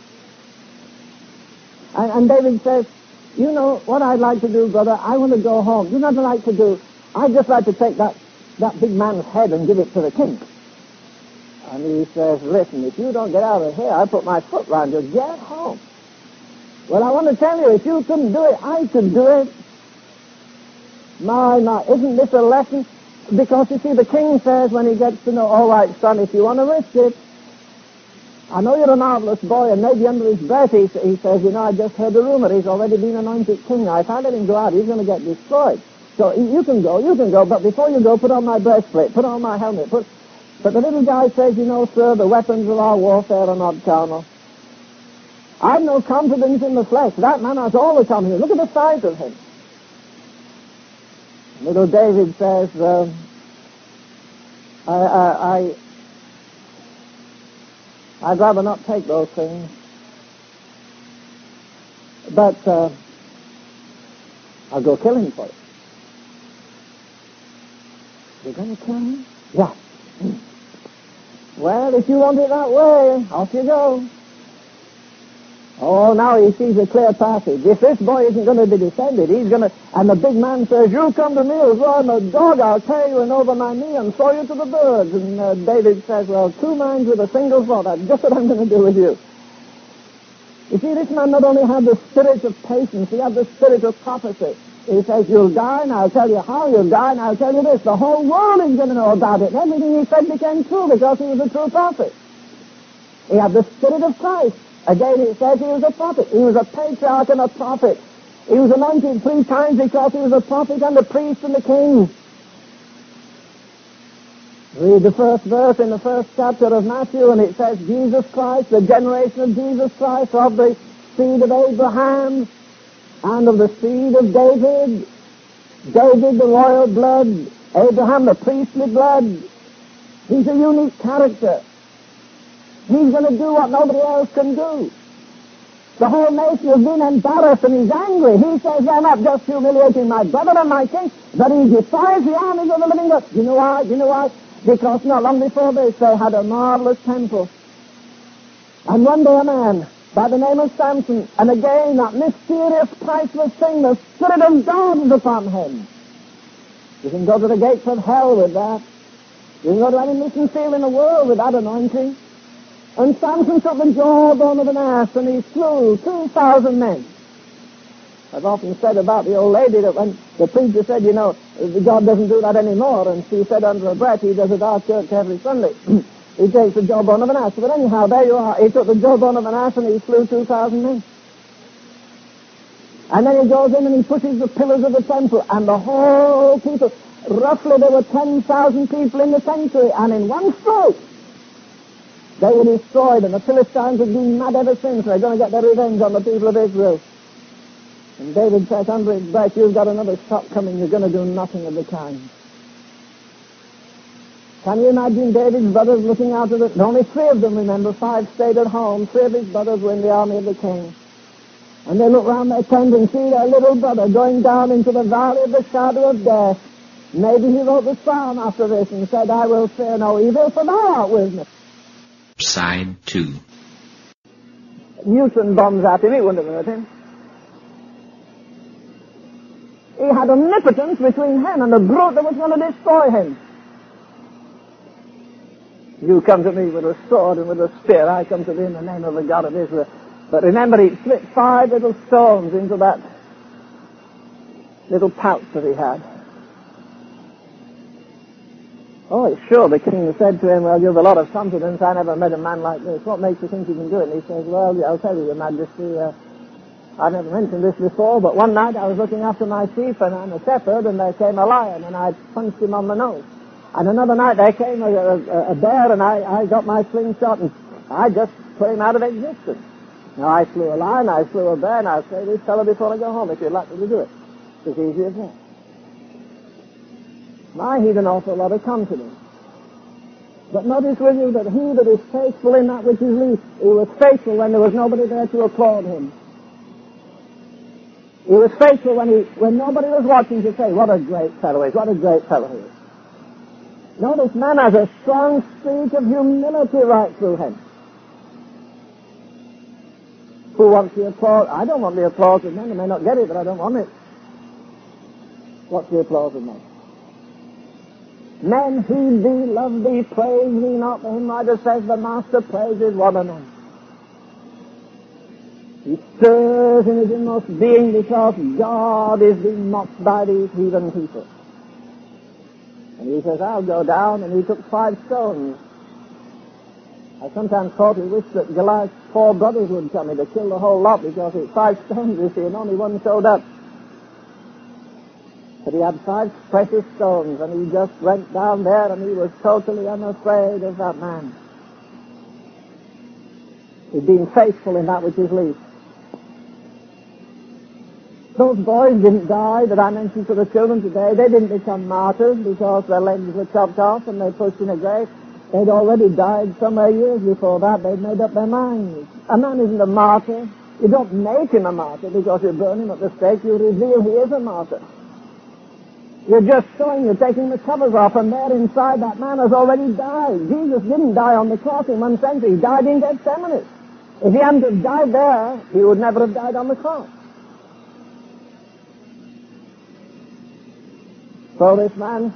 And, and David says, you know, what I'd like to do, brother, I want to go home. You know what I'd like to do? I'd just like to take that, that big man's head and give it to the king. And he says, listen, if you don't get out of here, I'll put my foot round you. Get home. Well, I want to tell you, if you couldn't do it, I could do it. My, my, isn't this a lesson? Because, you see, the king says when he gets to know, all right, son, if you want to risk it, I know you're a marvelous boy, and maybe under his breath he, he says, you know, I just heard a rumor. He's already been anointed king. Now, if I let him go out, he's going to get destroyed. So you can go, you can go, but before you go, put on my breastplate, put on my helmet. Put... But the little guy says, you know, sir, the weapons of our warfare are not carnal. I've no confidence in the flesh. That man has all the confidence. Look at the size of him. Little David says, uh, I, I, I, I'd rather not take those things. But uh, I'll go kill him for it. You're going to kill him? Yeah. Well, if you want it that way, off you go. Oh, now he sees a clear passage. If this boy isn't going to be descended, he's going to... And the big man says, you come to me as well, I'm a dog, I'll tear you in over my knee and throw you to the birds. And uh, David says, well, two minds with a single thought. That's just what I'm going to do with you. You see, this man not only had the spirit of patience, he had the spirit of prophecy. He says, you'll die, and I'll tell you how you'll die, and I'll tell you this. The whole world is going to know about it. And everything he said became true because he was a true prophet. He had the spirit of Christ. Again, it says he was a prophet. He was a patriarch and a prophet. He was anointed three times because he was a prophet and a priest and a king. Read the first verse in the first chapter of Matthew, and it says, Jesus Christ, the generation of Jesus Christ, of the seed of Abraham, and of the seed of David. David, the royal blood. Abraham, the priestly blood. He's a unique character. He's going to do what nobody else can do. The whole nation has been embarrassed and he's angry. He says they're not just humiliating my brother and my king, but he defies the armies of the living God. You know why? You know why? Because not long before this they had a marvelous temple. And one day a man by the name of Samson, and again that mysterious priceless thing, the Spirit of God is upon him. You can go to the gates of hell with that. You can go to any mission field in the world with that anointing. And Samson took the jawbone of an ass and he slew two thousand men. I've often said about the old lady that when the preacher said, you know, God doesn't do that anymore, and she said under her breath, he does it at our church every Sunday. He takes the jawbone of an ass. But anyhow, there you are. He took the jawbone of an ass and he slew two thousand men. And then he goes in and he pushes the pillars of the temple, and the whole people, roughly there were ten thousand people in the sanctuary, and in one stroke, they were destroyed, and the Philistines have been mad ever since. They're going to get their revenge on the people of Israel. And David says under his breath, you've got another shot coming. You're going to do nothing of the kind. Can you imagine David's brothers looking out of it? Only three of them, remember. Five stayed at home. Three of his brothers were in the army of the king. And they look round their tent and see their little brother going down into the valley of the shadow of death. Maybe he wrote the psalm after this and said, I will fear no evil, for thou art with me. Side two. Neutron bombs at him, it wouldn't have hurt him. He had omnipotence between him and the brute that was going to destroy him. You come to me with a sword and with a spear, I come to thee in the name of the God of Israel. But remember, he slipped five little stones into that little pouch that he had. Oh, sure, the king said to him, well, you have a lot of confidence. I never met a man like this. What makes you think you can do it? And he says, well, I'll tell you, Your Majesty, uh, I've never mentioned this before, but one night I was looking after my sheep, and I'm a shepherd, and there came a lion, and I punched him on the nose. And another night there came a, a, a bear, and I, I got my slingshot, and I just put him out of existence. Now, I slew a lion, I slew a bear, and I'll say this fellow before I go home, if you'd like me to do it. It's as easy as that. My, he'd an awful lot of confidence. But notice with you that he that is faithful in that which is least, he was faithful when there was nobody there to applaud him. He was faithful when he, when nobody was watching to say, what a great fellow he is, what a great fellow he is. No, this man has a strong streak of humility right through him. Who wants the applause? I don't want the applause of men. I may not get it, but I don't want it. What's the applause of men? Men heed thee, love thee, praise thee not. The hymn writer says the master praises one another. He stirs in his inmost being because God is being mocked by these heathen people. And he says, I'll go down, and he took five stones. I sometimes thought he wished that Goliath's four brothers would come in to kill the whole lot, because it's five stones, you see, and only one showed up. But he had five precious stones, and he just went down there, and he was totally unafraid of that man. He'd been faithful in that which is least. Those boys didn't die that I mentioned to the children today. They didn't become martyrs because their legs were chopped off and they pushed in a grave. They'd already died somewhere years before that. They'd made up their minds. A man isn't a martyr. You don't make him a martyr because you burn him at the stake. You reveal he is a martyr. You're just showing, you're taking the covers off, and there inside that man has already died. Jesus didn't die on the cross in one sense. He died in Gethsemane. If he hadn't have died there, he would never have died on the cross. So this man,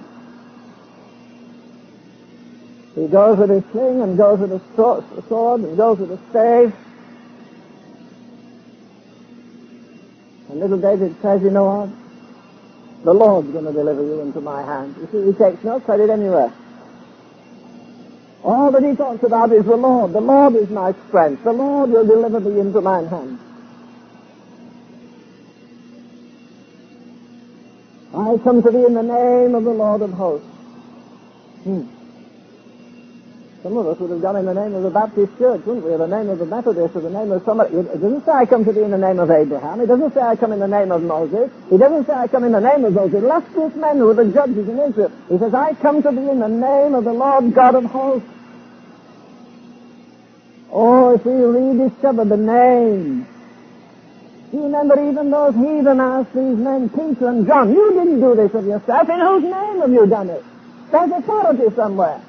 he goes with his sling and goes with his sword and goes with his stave. And little David says, you know what? The Lord's going to deliver you into my hand. You see, he takes no credit anywhere. All that he talks about is the Lord. The Lord is my strength. The Lord will deliver me into mine hand. I come to thee in the name of the Lord of hosts. Hmm. Some of us would have gone in the name of the Baptist Church, wouldn't we? Or the name of the Methodist, or the name of somebody. It doesn't say I come to thee in the name of Abraham. It doesn't say I come in the name of Moses. It doesn't say I come in the name of those illustrious men who were the judges in Israel. He says, I come to thee in the name of the Lord God of hosts. Oh, if we rediscover the name. You remember even those heathen asked these men, Peter and John, you didn't do this of yourself. In whose name have you done it? There's authority somewhere.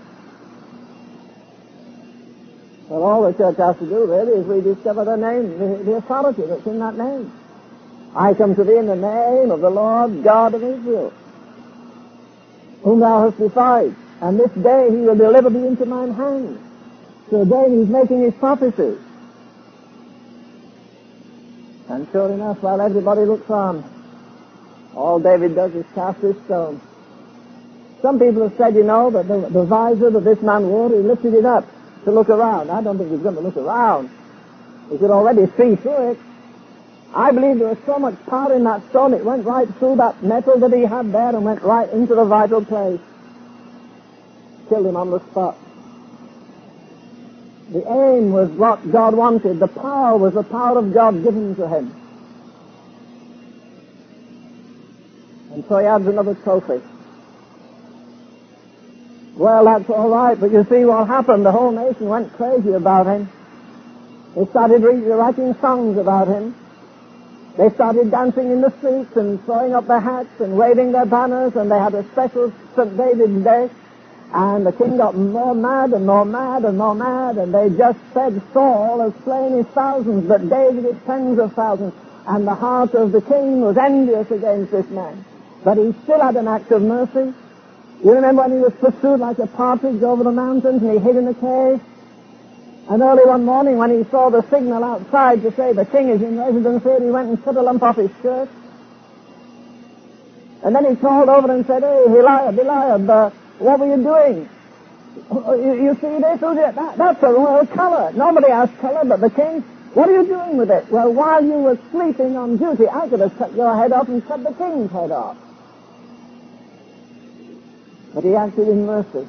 Well, all the church has to do, really, is rediscover the name, the, the authority that's in that name. I come to thee in the name of the Lord God of Israel, whom thou hast defied, and this day he will deliver thee into mine hand. So again he's making his prophecy. And sure enough, while everybody looks on, all David does is cast his stone. Some people have said, you know, that the, the visor that this man wore, he lifted it up to look around. I don't think he's going to look around. He could already see through it. I believe there was so much power in that stone, it went right through that metal that he had there and went right into the vital place. Killed him on the spot. The aim was what God wanted. The power was the power of God given to him. And so he adds another trophy. Well, that's all right, but you see what happened. The whole nation went crazy about him. They started writing songs about him. They started dancing in the streets and throwing up their hats and waving their banners, and they had a special Saint David's Day. And the king got more mad and more mad and more mad, and they just said Saul has slain his thousands, but David his tens of thousands. And the heart of the king was envious against this man. But he still had an act of mercy. You remember when he was pursued like a partridge over the mountains and he hid in a cave? And early one morning when he saw the signal outside to say the king is in residence here, he went and cut a lump off his shirt. And then he called over and said, hey, Eliab, Eliab, uh, what were you doing? You, you see this? That, that's a royal color. Nobody has color but the king. What are you doing with it? Well, while you were sleeping on duty, I could have cut your head off and cut the king's head off. But he acted in mercy.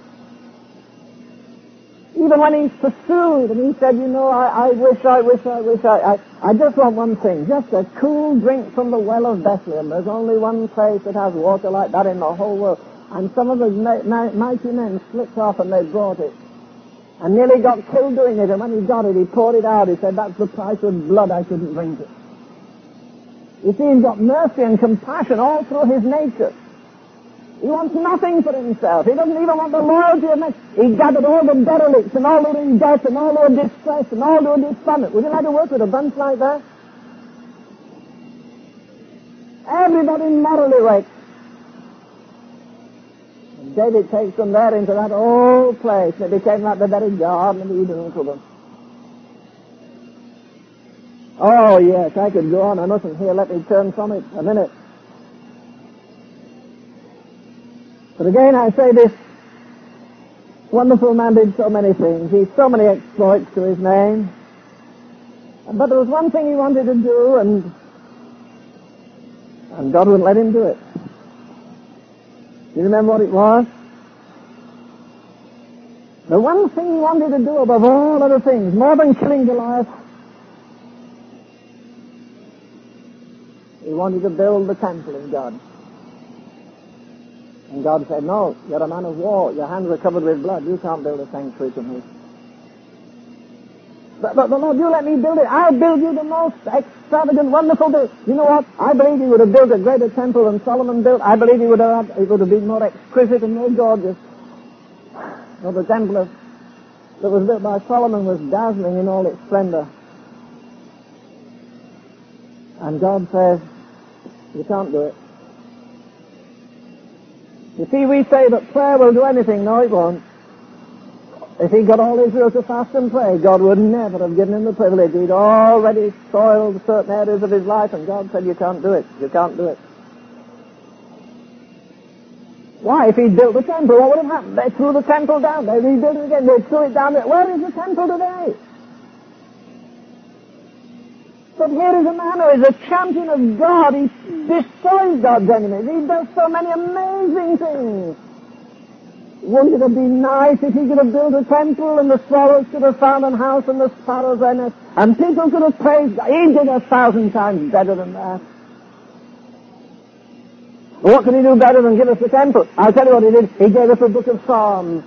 Even when he's pursued, and he said, you know, I, I wish, I wish, I wish, I, I, I just want one thing, just a cool drink from the well of Bethlehem. There's only one place that has water like that in the whole world. And some of the ma- ma- mighty men slipped off and they brought it. And nearly got killed doing it, and when he got it, he poured it out. He said, that's the price of blood, I couldn't drink it. You see, he's got mercy and compassion all through his nature. He wants nothing for himself. He doesn't even want the loyalty of men. He gathered all the derelicts and all who are in debt and all who are distressed and all who are despondent. Would you like to work with a bunch like that? Everybody morally right. And David takes them there into that old place, and it became like the very Garden of Eden to them. Oh, yes, I could go on. I mustn't here. Let me turn from it a minute. But again I say this wonderful man did so many things. He so many exploits to his name. But there was one thing he wanted to do, and and God wouldn't let him do it. Do you remember what it was? The one thing he wanted to do above all other things, more than killing Goliath, he wanted to build the temple of God. And God said, no, you're a man of war. Your hands are covered with blood. You can't build a sanctuary to me. But, but, but Lord, you let me build it. I'll build you the most extravagant, wonderful build. You know what? I believe he would have built a greater temple than Solomon built. I believe he would have, it would have been more exquisite and more gorgeous. Well, the temple of, that was built by Solomon was dazzling in all its splendor. And God says, you can't do it. You see, we say that prayer will do anything. No, it won't. If he got all Israel to fast and pray, God would never have given him the privilege. He'd already soiled certain areas of his life, and God said, you can't do it. You can't do it. Why? If he'd built the temple, what would have happened? They threw the temple down. They rebuilt it again. They threw it down. Where is the temple today? But here is a man who is a champion of God. He destroys God's enemies. He does so many amazing things. Wouldn't it have been nice if he could have built a temple and the swallows could have found a house and the sparrows their nest and people could have praised God? He did a thousand times better than that. What could he do better than give us the temple? I'll tell you what he did. He gave us a book of Psalms.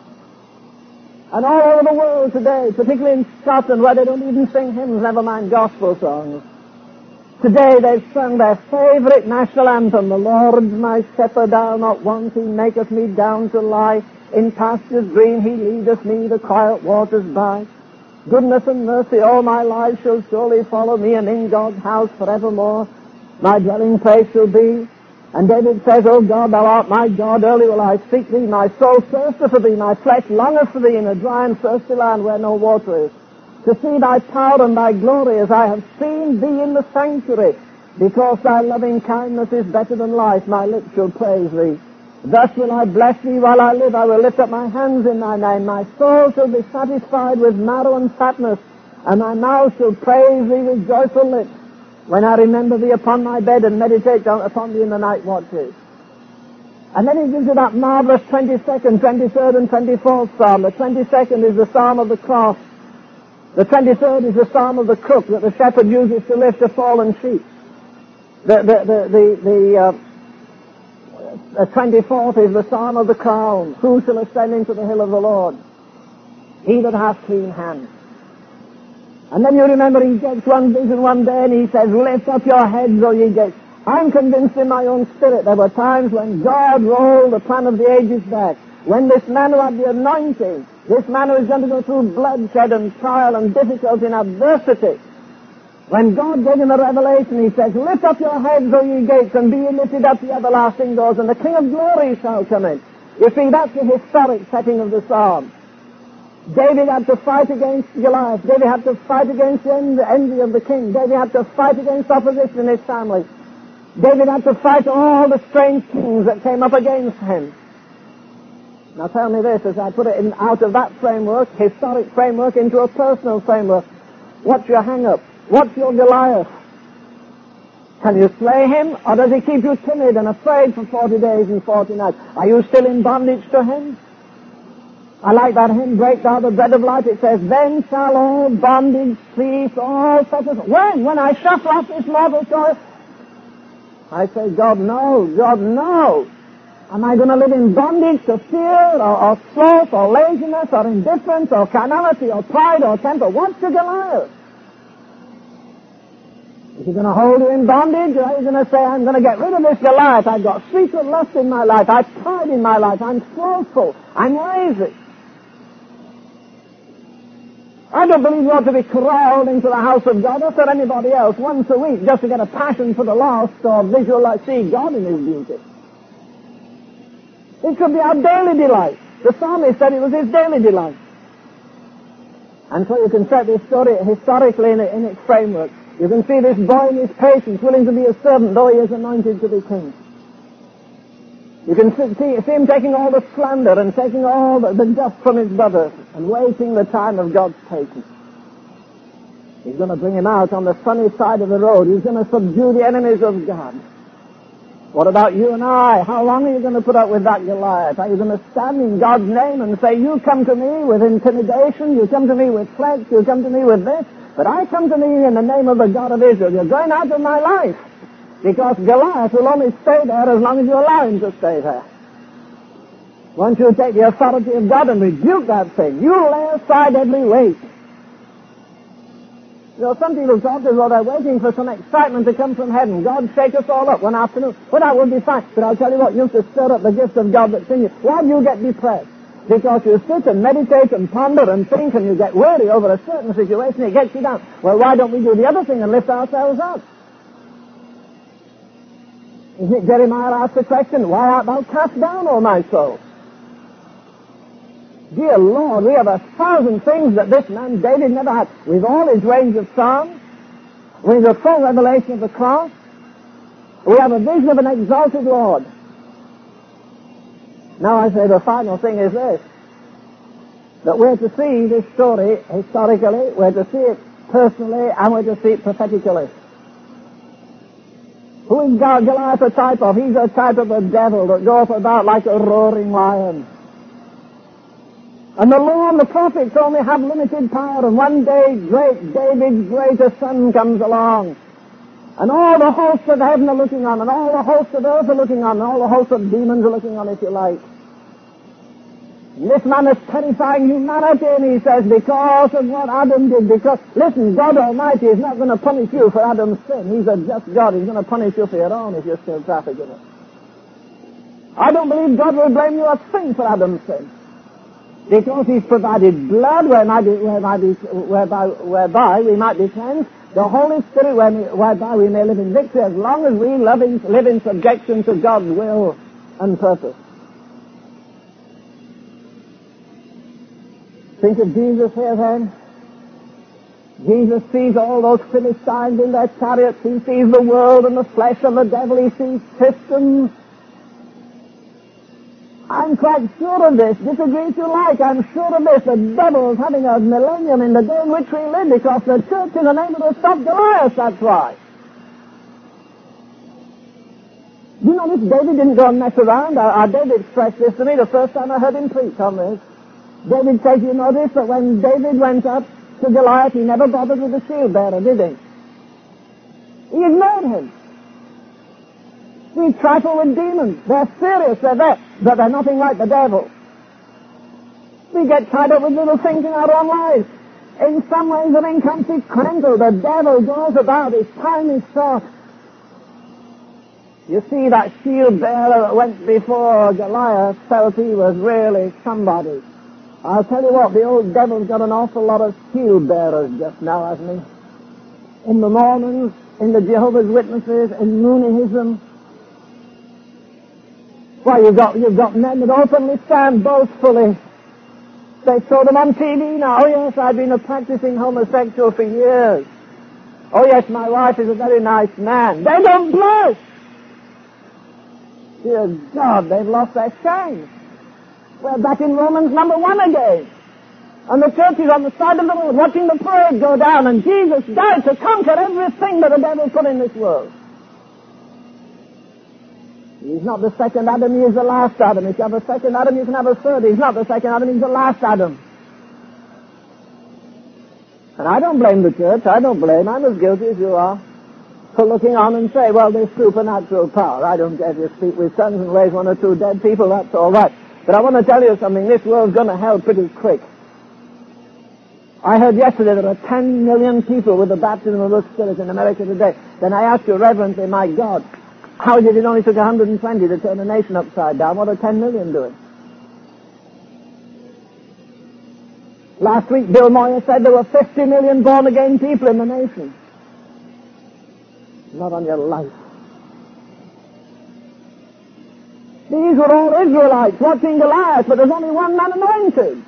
And all over the world today, particularly in Scotland, where they don't even sing hymns, never mind gospel songs, today they've sung their favorite national anthem, the Lord's my shepherd, I'll not want, he maketh me down to lie. In pastures green he leadeth me, the quiet waters by. Goodness and mercy all my life shall surely follow me, and in God's house forevermore my dwelling place shall be. And David says, O God, thou art my God, early will I seek thee, my soul thirsteth for thee, my flesh longeth for thee in a dry and thirsty land where no water is, to see thy power and thy glory as I have seen thee in the sanctuary. Because thy loving kindness is better than life, my lips shall praise thee. Thus will I bless thee while I live, I will lift up my hands in thy name. My soul shall be satisfied with marrow and fatness, and my mouth shall praise thee with joyful lips, when I remember thee upon my bed and meditate upon thee in the night watches. And then he gives you that marvelous twenty-second, twenty-third, and twenty-fourth psalm. The twenty-second is the psalm of the cross. The twenty-third is the psalm of the crook that the shepherd uses to lift a fallen sheep. The, the, the, the, the, uh, the twenty-fourth is the psalm of the crown. Who shall ascend into the hill of the Lord? He that hath clean hands. And then you remember he gets one vision one day and he says, lift up your heads, O ye gates. I'm convinced in my own spirit there were times when God rolled the plan of the ages back. When this man who had the anointing, this man who is going to go through bloodshed and trial and difficulty and adversity, when God gave him a revelation, he says, lift up your heads, O ye gates, and be ye lifted up the everlasting doors, and the King of glory shall come in. You see, that's the historic setting of the psalm. David had to fight against Goliath. David had to fight against the envy of the king. David had to fight against opposition in his family. David had to fight all the strange kings that came up against him. Now tell me this, as I put it in, out of that framework, historic framework, into a personal framework. What's your hang-up? What's your Goliath? Can you slay him, or does he keep you timid and afraid for forty days and forty nights? Are you still in bondage to him? I like that hymn, Break Thou the Bread of Life. It says, then shall all bondage cease, all fetters. When? When I shuffle off this mortal soil? I say, God, no, God, no. Am I going to live in bondage to fear, or, or sloth, or laziness, or indifference, or carnality, or pride, or temper? What's the Goliath? Is he going to hold you in bondage, or are you going to say, I'm going to get rid of this Goliath? I've got secret lust in my life. I've pride in my life. I'm slothful. I'm lazy. I don't believe you ought to be crawled into the house of God, or for anybody else, once a week, just to get a passion for the lost, or visualize, see God in his beauty. It should be our daily delight. The psalmist said it was his daily delight. And so you can set this story historically in, in its framework. You can see this boy in his patience, willing to be a servant, though he is anointed to be king. You can see, see him taking all the slander and taking all the, the dust from his brothers and waiting the time of God's taking. He's going to bring him out on the sunny side of the road. He's going to subdue the enemies of God. What about you and I? How long are you going to put up with that Goliath? Are you going to stand in God's name and say, you come to me with intimidation, you come to me with threats, you come to me with this, but I come to me in the name of the God of Israel. You're going out of my life. Because Goliath will only stay there as long as you allow him to stay there. Won't you take the authority of God and rebuke that thing? You lay aside every weight. You know, some people talk as though they're waiting for some excitement to come from heaven. God shake us all up one afternoon. Well, that would be fine. But I'll tell you what, you have to stir up the gift of God that's in you. Why do you get depressed? Because you sit and meditate and ponder and think and you get weary over a certain situation, it gets you down. Well, why don't we do the other thing and lift ourselves up? Isn't it Jeremiah asked the question, why art thou cast down, O my soul? Dear Lord, we have a thousand things that this man David never had. With all his range of psalms, with the full revelation of the cross, we have a vision of an exalted Lord. Now I say the final thing is this, that we're to see this story historically, we're to see it personally, and we're to see it prophetically. Who is Goliath a type of? He's a type of the devil that goeth about like a roaring lion. And the law and the prophets only have limited power, and one day great David's greater son comes along. And all the hosts of heaven are looking on, and all the hosts of earth are looking on, and all the hosts of demons are looking on, if you like. And this man is terrifying humanity, and he says, because of what Adam did, because, listen, God Almighty is not going to punish you for Adam's sin. He's a just God. He's going to punish you for your own if you're still trafficking it. I don't believe God will blame you a thing for Adam's sin. Because he's provided blood whereby, whereby, whereby we might be cleansed, the Holy Spirit whereby we may live in victory as long as we live in, live in subjection to God's will and purpose. Think of Jesus here then. Jesus sees all those Philistines in their chariots. He sees the world and the flesh and the devil. He sees systems. I'm quite sure of this. Disagree if you like. I'm sure of this. The devil is having a millennium in the day in which we live because the church is unable to stop Goliath, that's why. You notice David didn't go and mess around. Uh, David expressed this to me the first time I heard him preach on this. David says, you notice that when David went up to Goliath, he never bothered with the shield bearer, did he? He ignored him. We trifle with demons. They're serious, they're there, but they're nothing like the devil. We get tied up with little things in our own lives. In some ways they're inconsequential. The devil goes about, his time is short. You see, that shield bearer that went before Goliath felt he was really somebody. I'll tell you what, the old devil's got an awful lot of shield bearers just now, hasn't he? In the Mormons, in the Jehovah's Witnesses, in Moonism. Why, you've got, you've got men that openly stand boastfully. They show them on T V now. Oh yes, I've been a practicing homosexual for years. Oh yes, my wife is a very nice man. They don't blush. Dear God, they've lost their shame. We're back in Romans number one again. And the church is on the side of the road watching the parade go down, and Jesus died to conquer everything that the devil put in this world. He's not the second Adam, he is the last Adam. If you have a second Adam, you can have a third. He's not the second Adam, he's the last Adam. And I don't blame the church, I don't blame, I'm as guilty as you are, for looking on and say, well, there's supernatural power. I don't care if you speak with tongues and raise one or two dead people, that's all right. But I want to tell you something, this world's going to hell pretty quick. I heard yesterday there are ten million people with the baptism of the Spirit in America today. Then I asked you reverently, my God, how did it only took one hundred twenty to turn a nation upside down? What are ten million doing? Last week Bill Moyer said there were fifty million born-again people in the nation. Not on your life. These were all Israelites watching Goliath, but there's only one man anointed.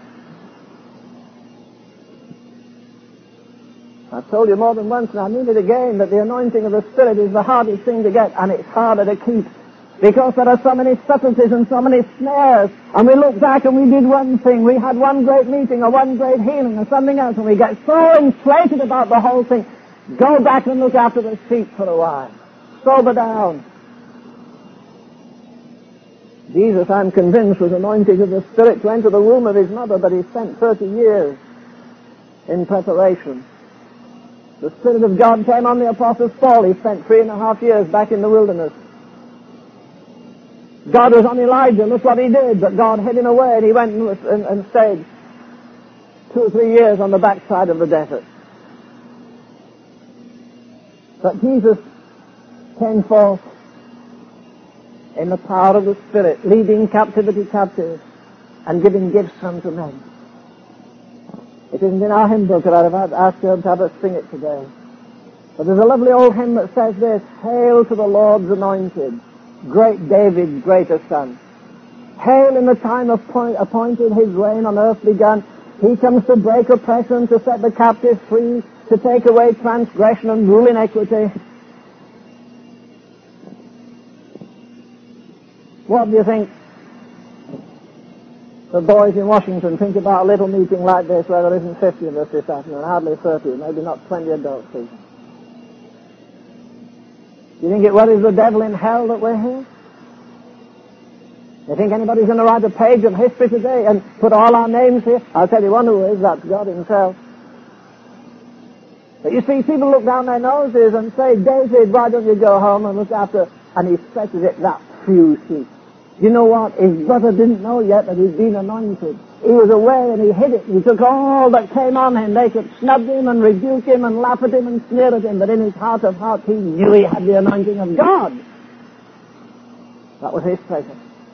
I've told you more than once, and I mean it again, that the anointing of the Spirit is the hardest thing to get, and it's harder to keep. Because there are so many subtleties and so many snares. And we look back and we did one thing. We had one great meeting or one great healing or something else, and we get so inflated about the whole thing. Go back and look after the sheep for a while. Sober down. Jesus, I'm convinced, was anointed of the Spirit to enter the womb of his mother, but he spent thirty years in preparation. The Spirit of God came on the Apostle Paul. He spent three and a half years back in the wilderness. God was on Elijah. Look what he did. But God hid him away, and he went and, and, and stayed two or three years on the backside of the desert. But Jesus came forth in the power of the Spirit, leading captivity captive and giving gifts unto men. It isn't in our hymn book, and I'd have asked you to have us sing it today. But there's a lovely old hymn that says this: Hail to the Lord's anointed, great David's greater son. Hail in the time appointed, his reign on earth begun. He comes to break oppression, to set the captive free, to take away transgression and rule iniquity. What do you think the boys in Washington think about a little meeting like this where there isn't fifty of us this afternoon, hardly thirty, maybe not twenty adults even? Do you think it worries the devil in hell that we're here? Do you think anybody's going to write a page of history today and put all our names here? I'll tell you one who is, that's God himself. But you see, people look down their noses and say, David, why don't you go home and look after, and he stretches it that few sheep. You know what? His brother didn't know yet that he'd been anointed. He was away and he hid it. He took all that came on him. They could snub him and rebuke him and laugh at him and sneer at him, but in his heart of hearts he knew he had the anointing of God. That was his treasure.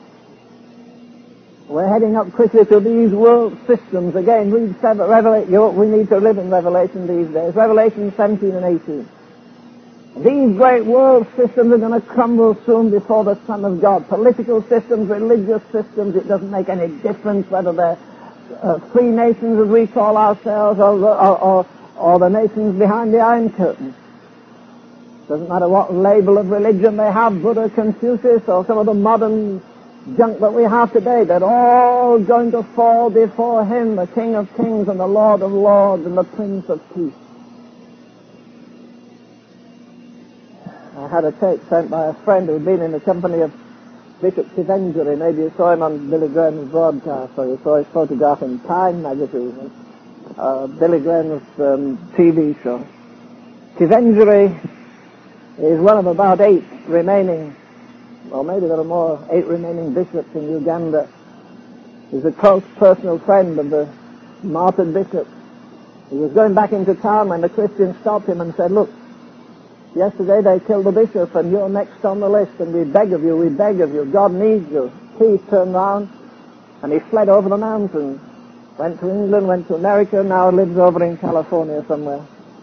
We're heading up quickly to these world systems. Again, read seven, Revelation. We need to live in Revelation these days. Revelation seventeen and eighteen. These great world systems are going to crumble soon before the Son of God. Political systems, religious systems, it doesn't make any difference whether they're uh, free nations as we call ourselves or, or, or, or the nations behind the Iron Curtain. Doesn't matter what label of religion they have, Buddha, Confucius, or some of the modern junk that we have today. They're all going to fall before him, the King of Kings and the Lord of Lords and the Prince of Peace. I had a tape sent by a friend who'd been in the company of Bishop Tivengery. Maybe you saw him on Billy Graham's broadcast, or you saw his photograph in Time magazine, uh, Billy Graham's um, T V show. Tivengery is one of about eight remaining, or maybe there are more, eight remaining bishops in Uganda. He's a close personal friend of the martyred bishop. He was going back into town when the Christians stopped him and said, look, yesterday they killed the bishop and you're next on the list, and we beg of you, we beg of you, God needs you. He turned round and he fled over the mountains, went to England, went to America, now lives over in California somewhere.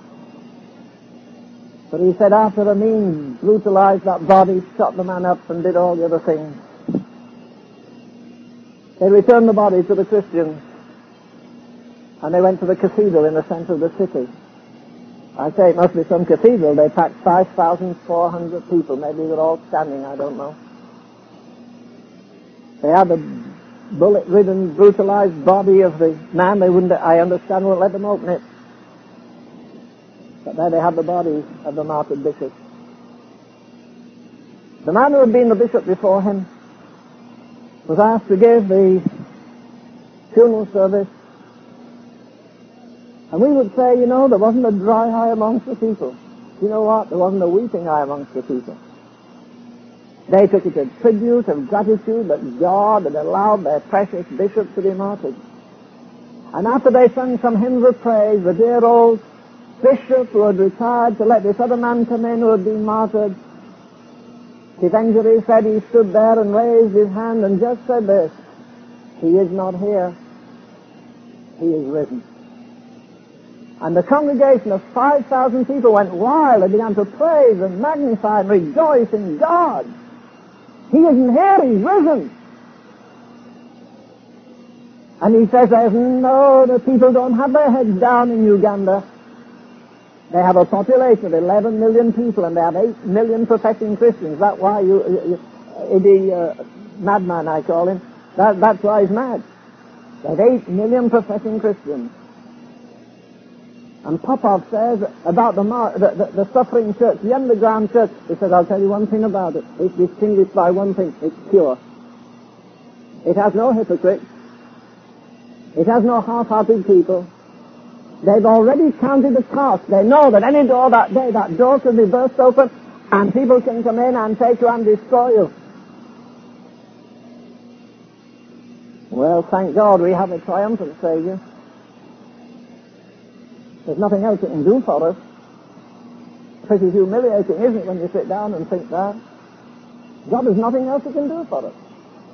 But he said after the means brutalized that body, shot the man up and did all the other things, they returned the body to the Christians and they went to the cathedral in the center of the city. I say it must be some cathedral. They packed five thousand four hundred people. Maybe they're all standing, I don't know. They had the bullet-ridden, brutalized body of the man. They wouldn't, I understand, wouldn't let them open it. But there they had the body of the martyred bishop. The man who had been the bishop before him was asked to give the funeral service. And we would say, you know, there wasn't a dry eye amongst the people. You know what? There wasn't a weeping eye amongst the people. They took it as tribute of gratitude that God had allowed their precious bishop to be martyred. And after they sung some hymns of praise, the dear old bishop who had retired to let this other man come in who had been martyred, Tivengery said he stood there and raised his hand and just said this: he is not here, he is risen. And the congregation of five thousand people went wild. They began to praise and magnify and rejoice in God. He isn't here, he's risen. And he says there's no, the people don't have their heads down in Uganda. They have a population of eleven million people and they have eight million professing Christians. That's why you, you, uh, the uh, madman, I call him. That, that's why he's mad. There's eight million professing Christians. And Popov says about the, mar- the, the, the suffering church, the underground church, he says, I'll tell you one thing about it. It's distinguished by one thing. It's pure. It has no hypocrites. It has no half-hearted people. They've already counted the cost. They know that any door that day, that door can be burst open, and people can come in and take you and destroy you. Well, thank God we have a triumphant Savior. There's nothing else it can do for us. Pretty humiliating, isn't it, when you sit down and think that? God has nothing else He can do for us.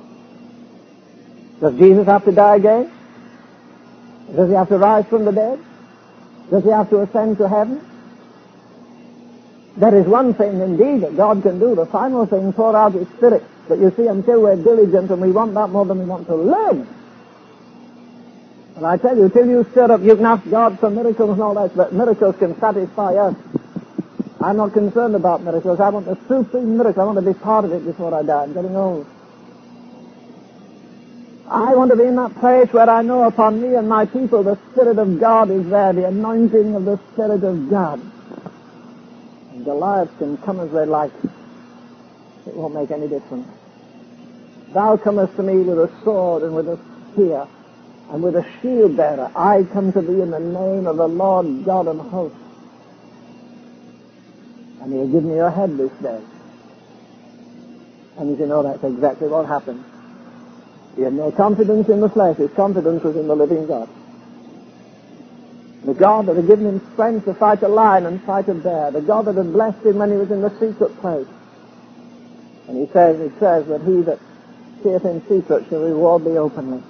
Does Jesus have to die again? Does He have to rise from the dead? Does He have to ascend to heaven? There is one thing indeed that God can do, the final thing, pour out His Spirit. But you see, until we're diligent and we want that more than we want to live. And I tell you, till you stir up, you can ask God for miracles and all that, but miracles can satisfy us. I'm not concerned about miracles. I want the supreme miracle. I want to be part of it before I die. I'm getting old. I want to be in that place where I know upon me and my people the Spirit of God is there, the anointing of the Spirit of God. And Goliath can come as they like. It won't make any difference. Thou comest to me with a sword and with a spear and with a shield bearer. I come to thee in the name of the Lord God of hosts. And He'll give me your head this day. And you say, no, that's exactly what happened. He had no confidence in the flesh. His confidence was in the living God. The God that had given him strength to fight a lion and fight a bear. The God that had blessed him when he was in the secret place. And he says, it says that he that seeth in secret shall reward thee openly.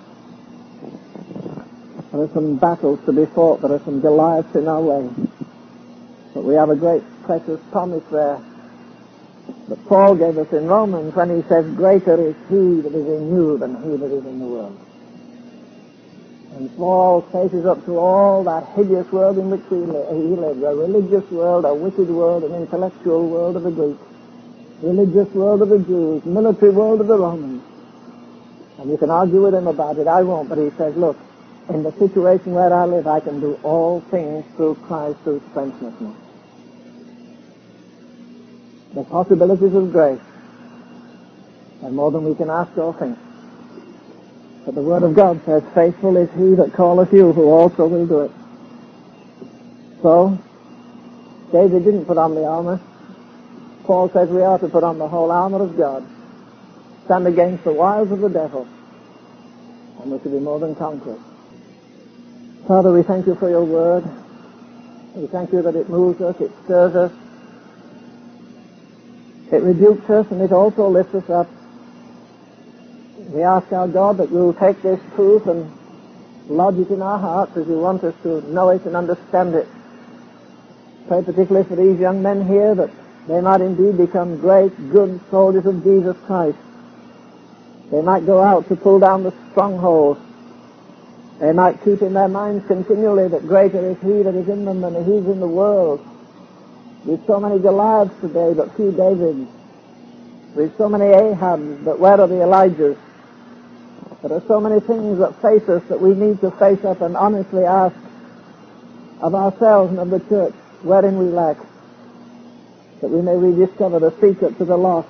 There are some battles to be fought. There are some Goliaths in our way. But we have a great precious promise there that Paul gave us in Romans when he says, greater is he that is in you than he that is in the world. And Paul faces up to all that hideous world in which he lives, a religious world, a wicked world, an intellectual world of the Greeks, religious world of the Jews, military world of the Romans. And you can argue with him about it. I won't, but he says, look, in the situation where I live, I can do all things through Christ who strengthens me. The possibilities of grace are more than we can ask or think. But the Word of God says, faithful is he that calleth you, who also will do it. So, David didn't put on the armor. Paul says we are to put on the whole armor of God, stand against the wiles of the devil, and we're to be more than conquerors. Father, we thank you for your Word. We thank you that it moves us, it stirs us, it rebukes us, and it also lifts us up. We ask our God that you'll take this truth and lodge it in our hearts as you want us to know it and understand it. Pray particularly for these young men here that they might indeed become great, good soldiers of Jesus Christ. They might go out to pull down the strongholds. They might keep in their minds continually that greater is he that is in them than he is in the world. We've so many Goliaths today, but few Davids. We've so many Ahabs, but where are the Elijahs? There are so many things that face us that we need to face up and honestly ask of ourselves and of the church wherein we lack, that we may rediscover the secret to the lost,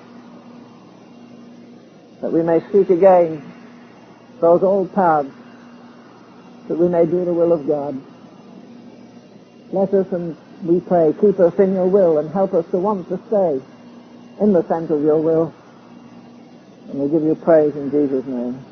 that we may seek again those old paths, that we may do the will of God. Bless us, and we pray, keep us in your will and help us to want to stay in the center of your will. And we give you praise in Jesus' name.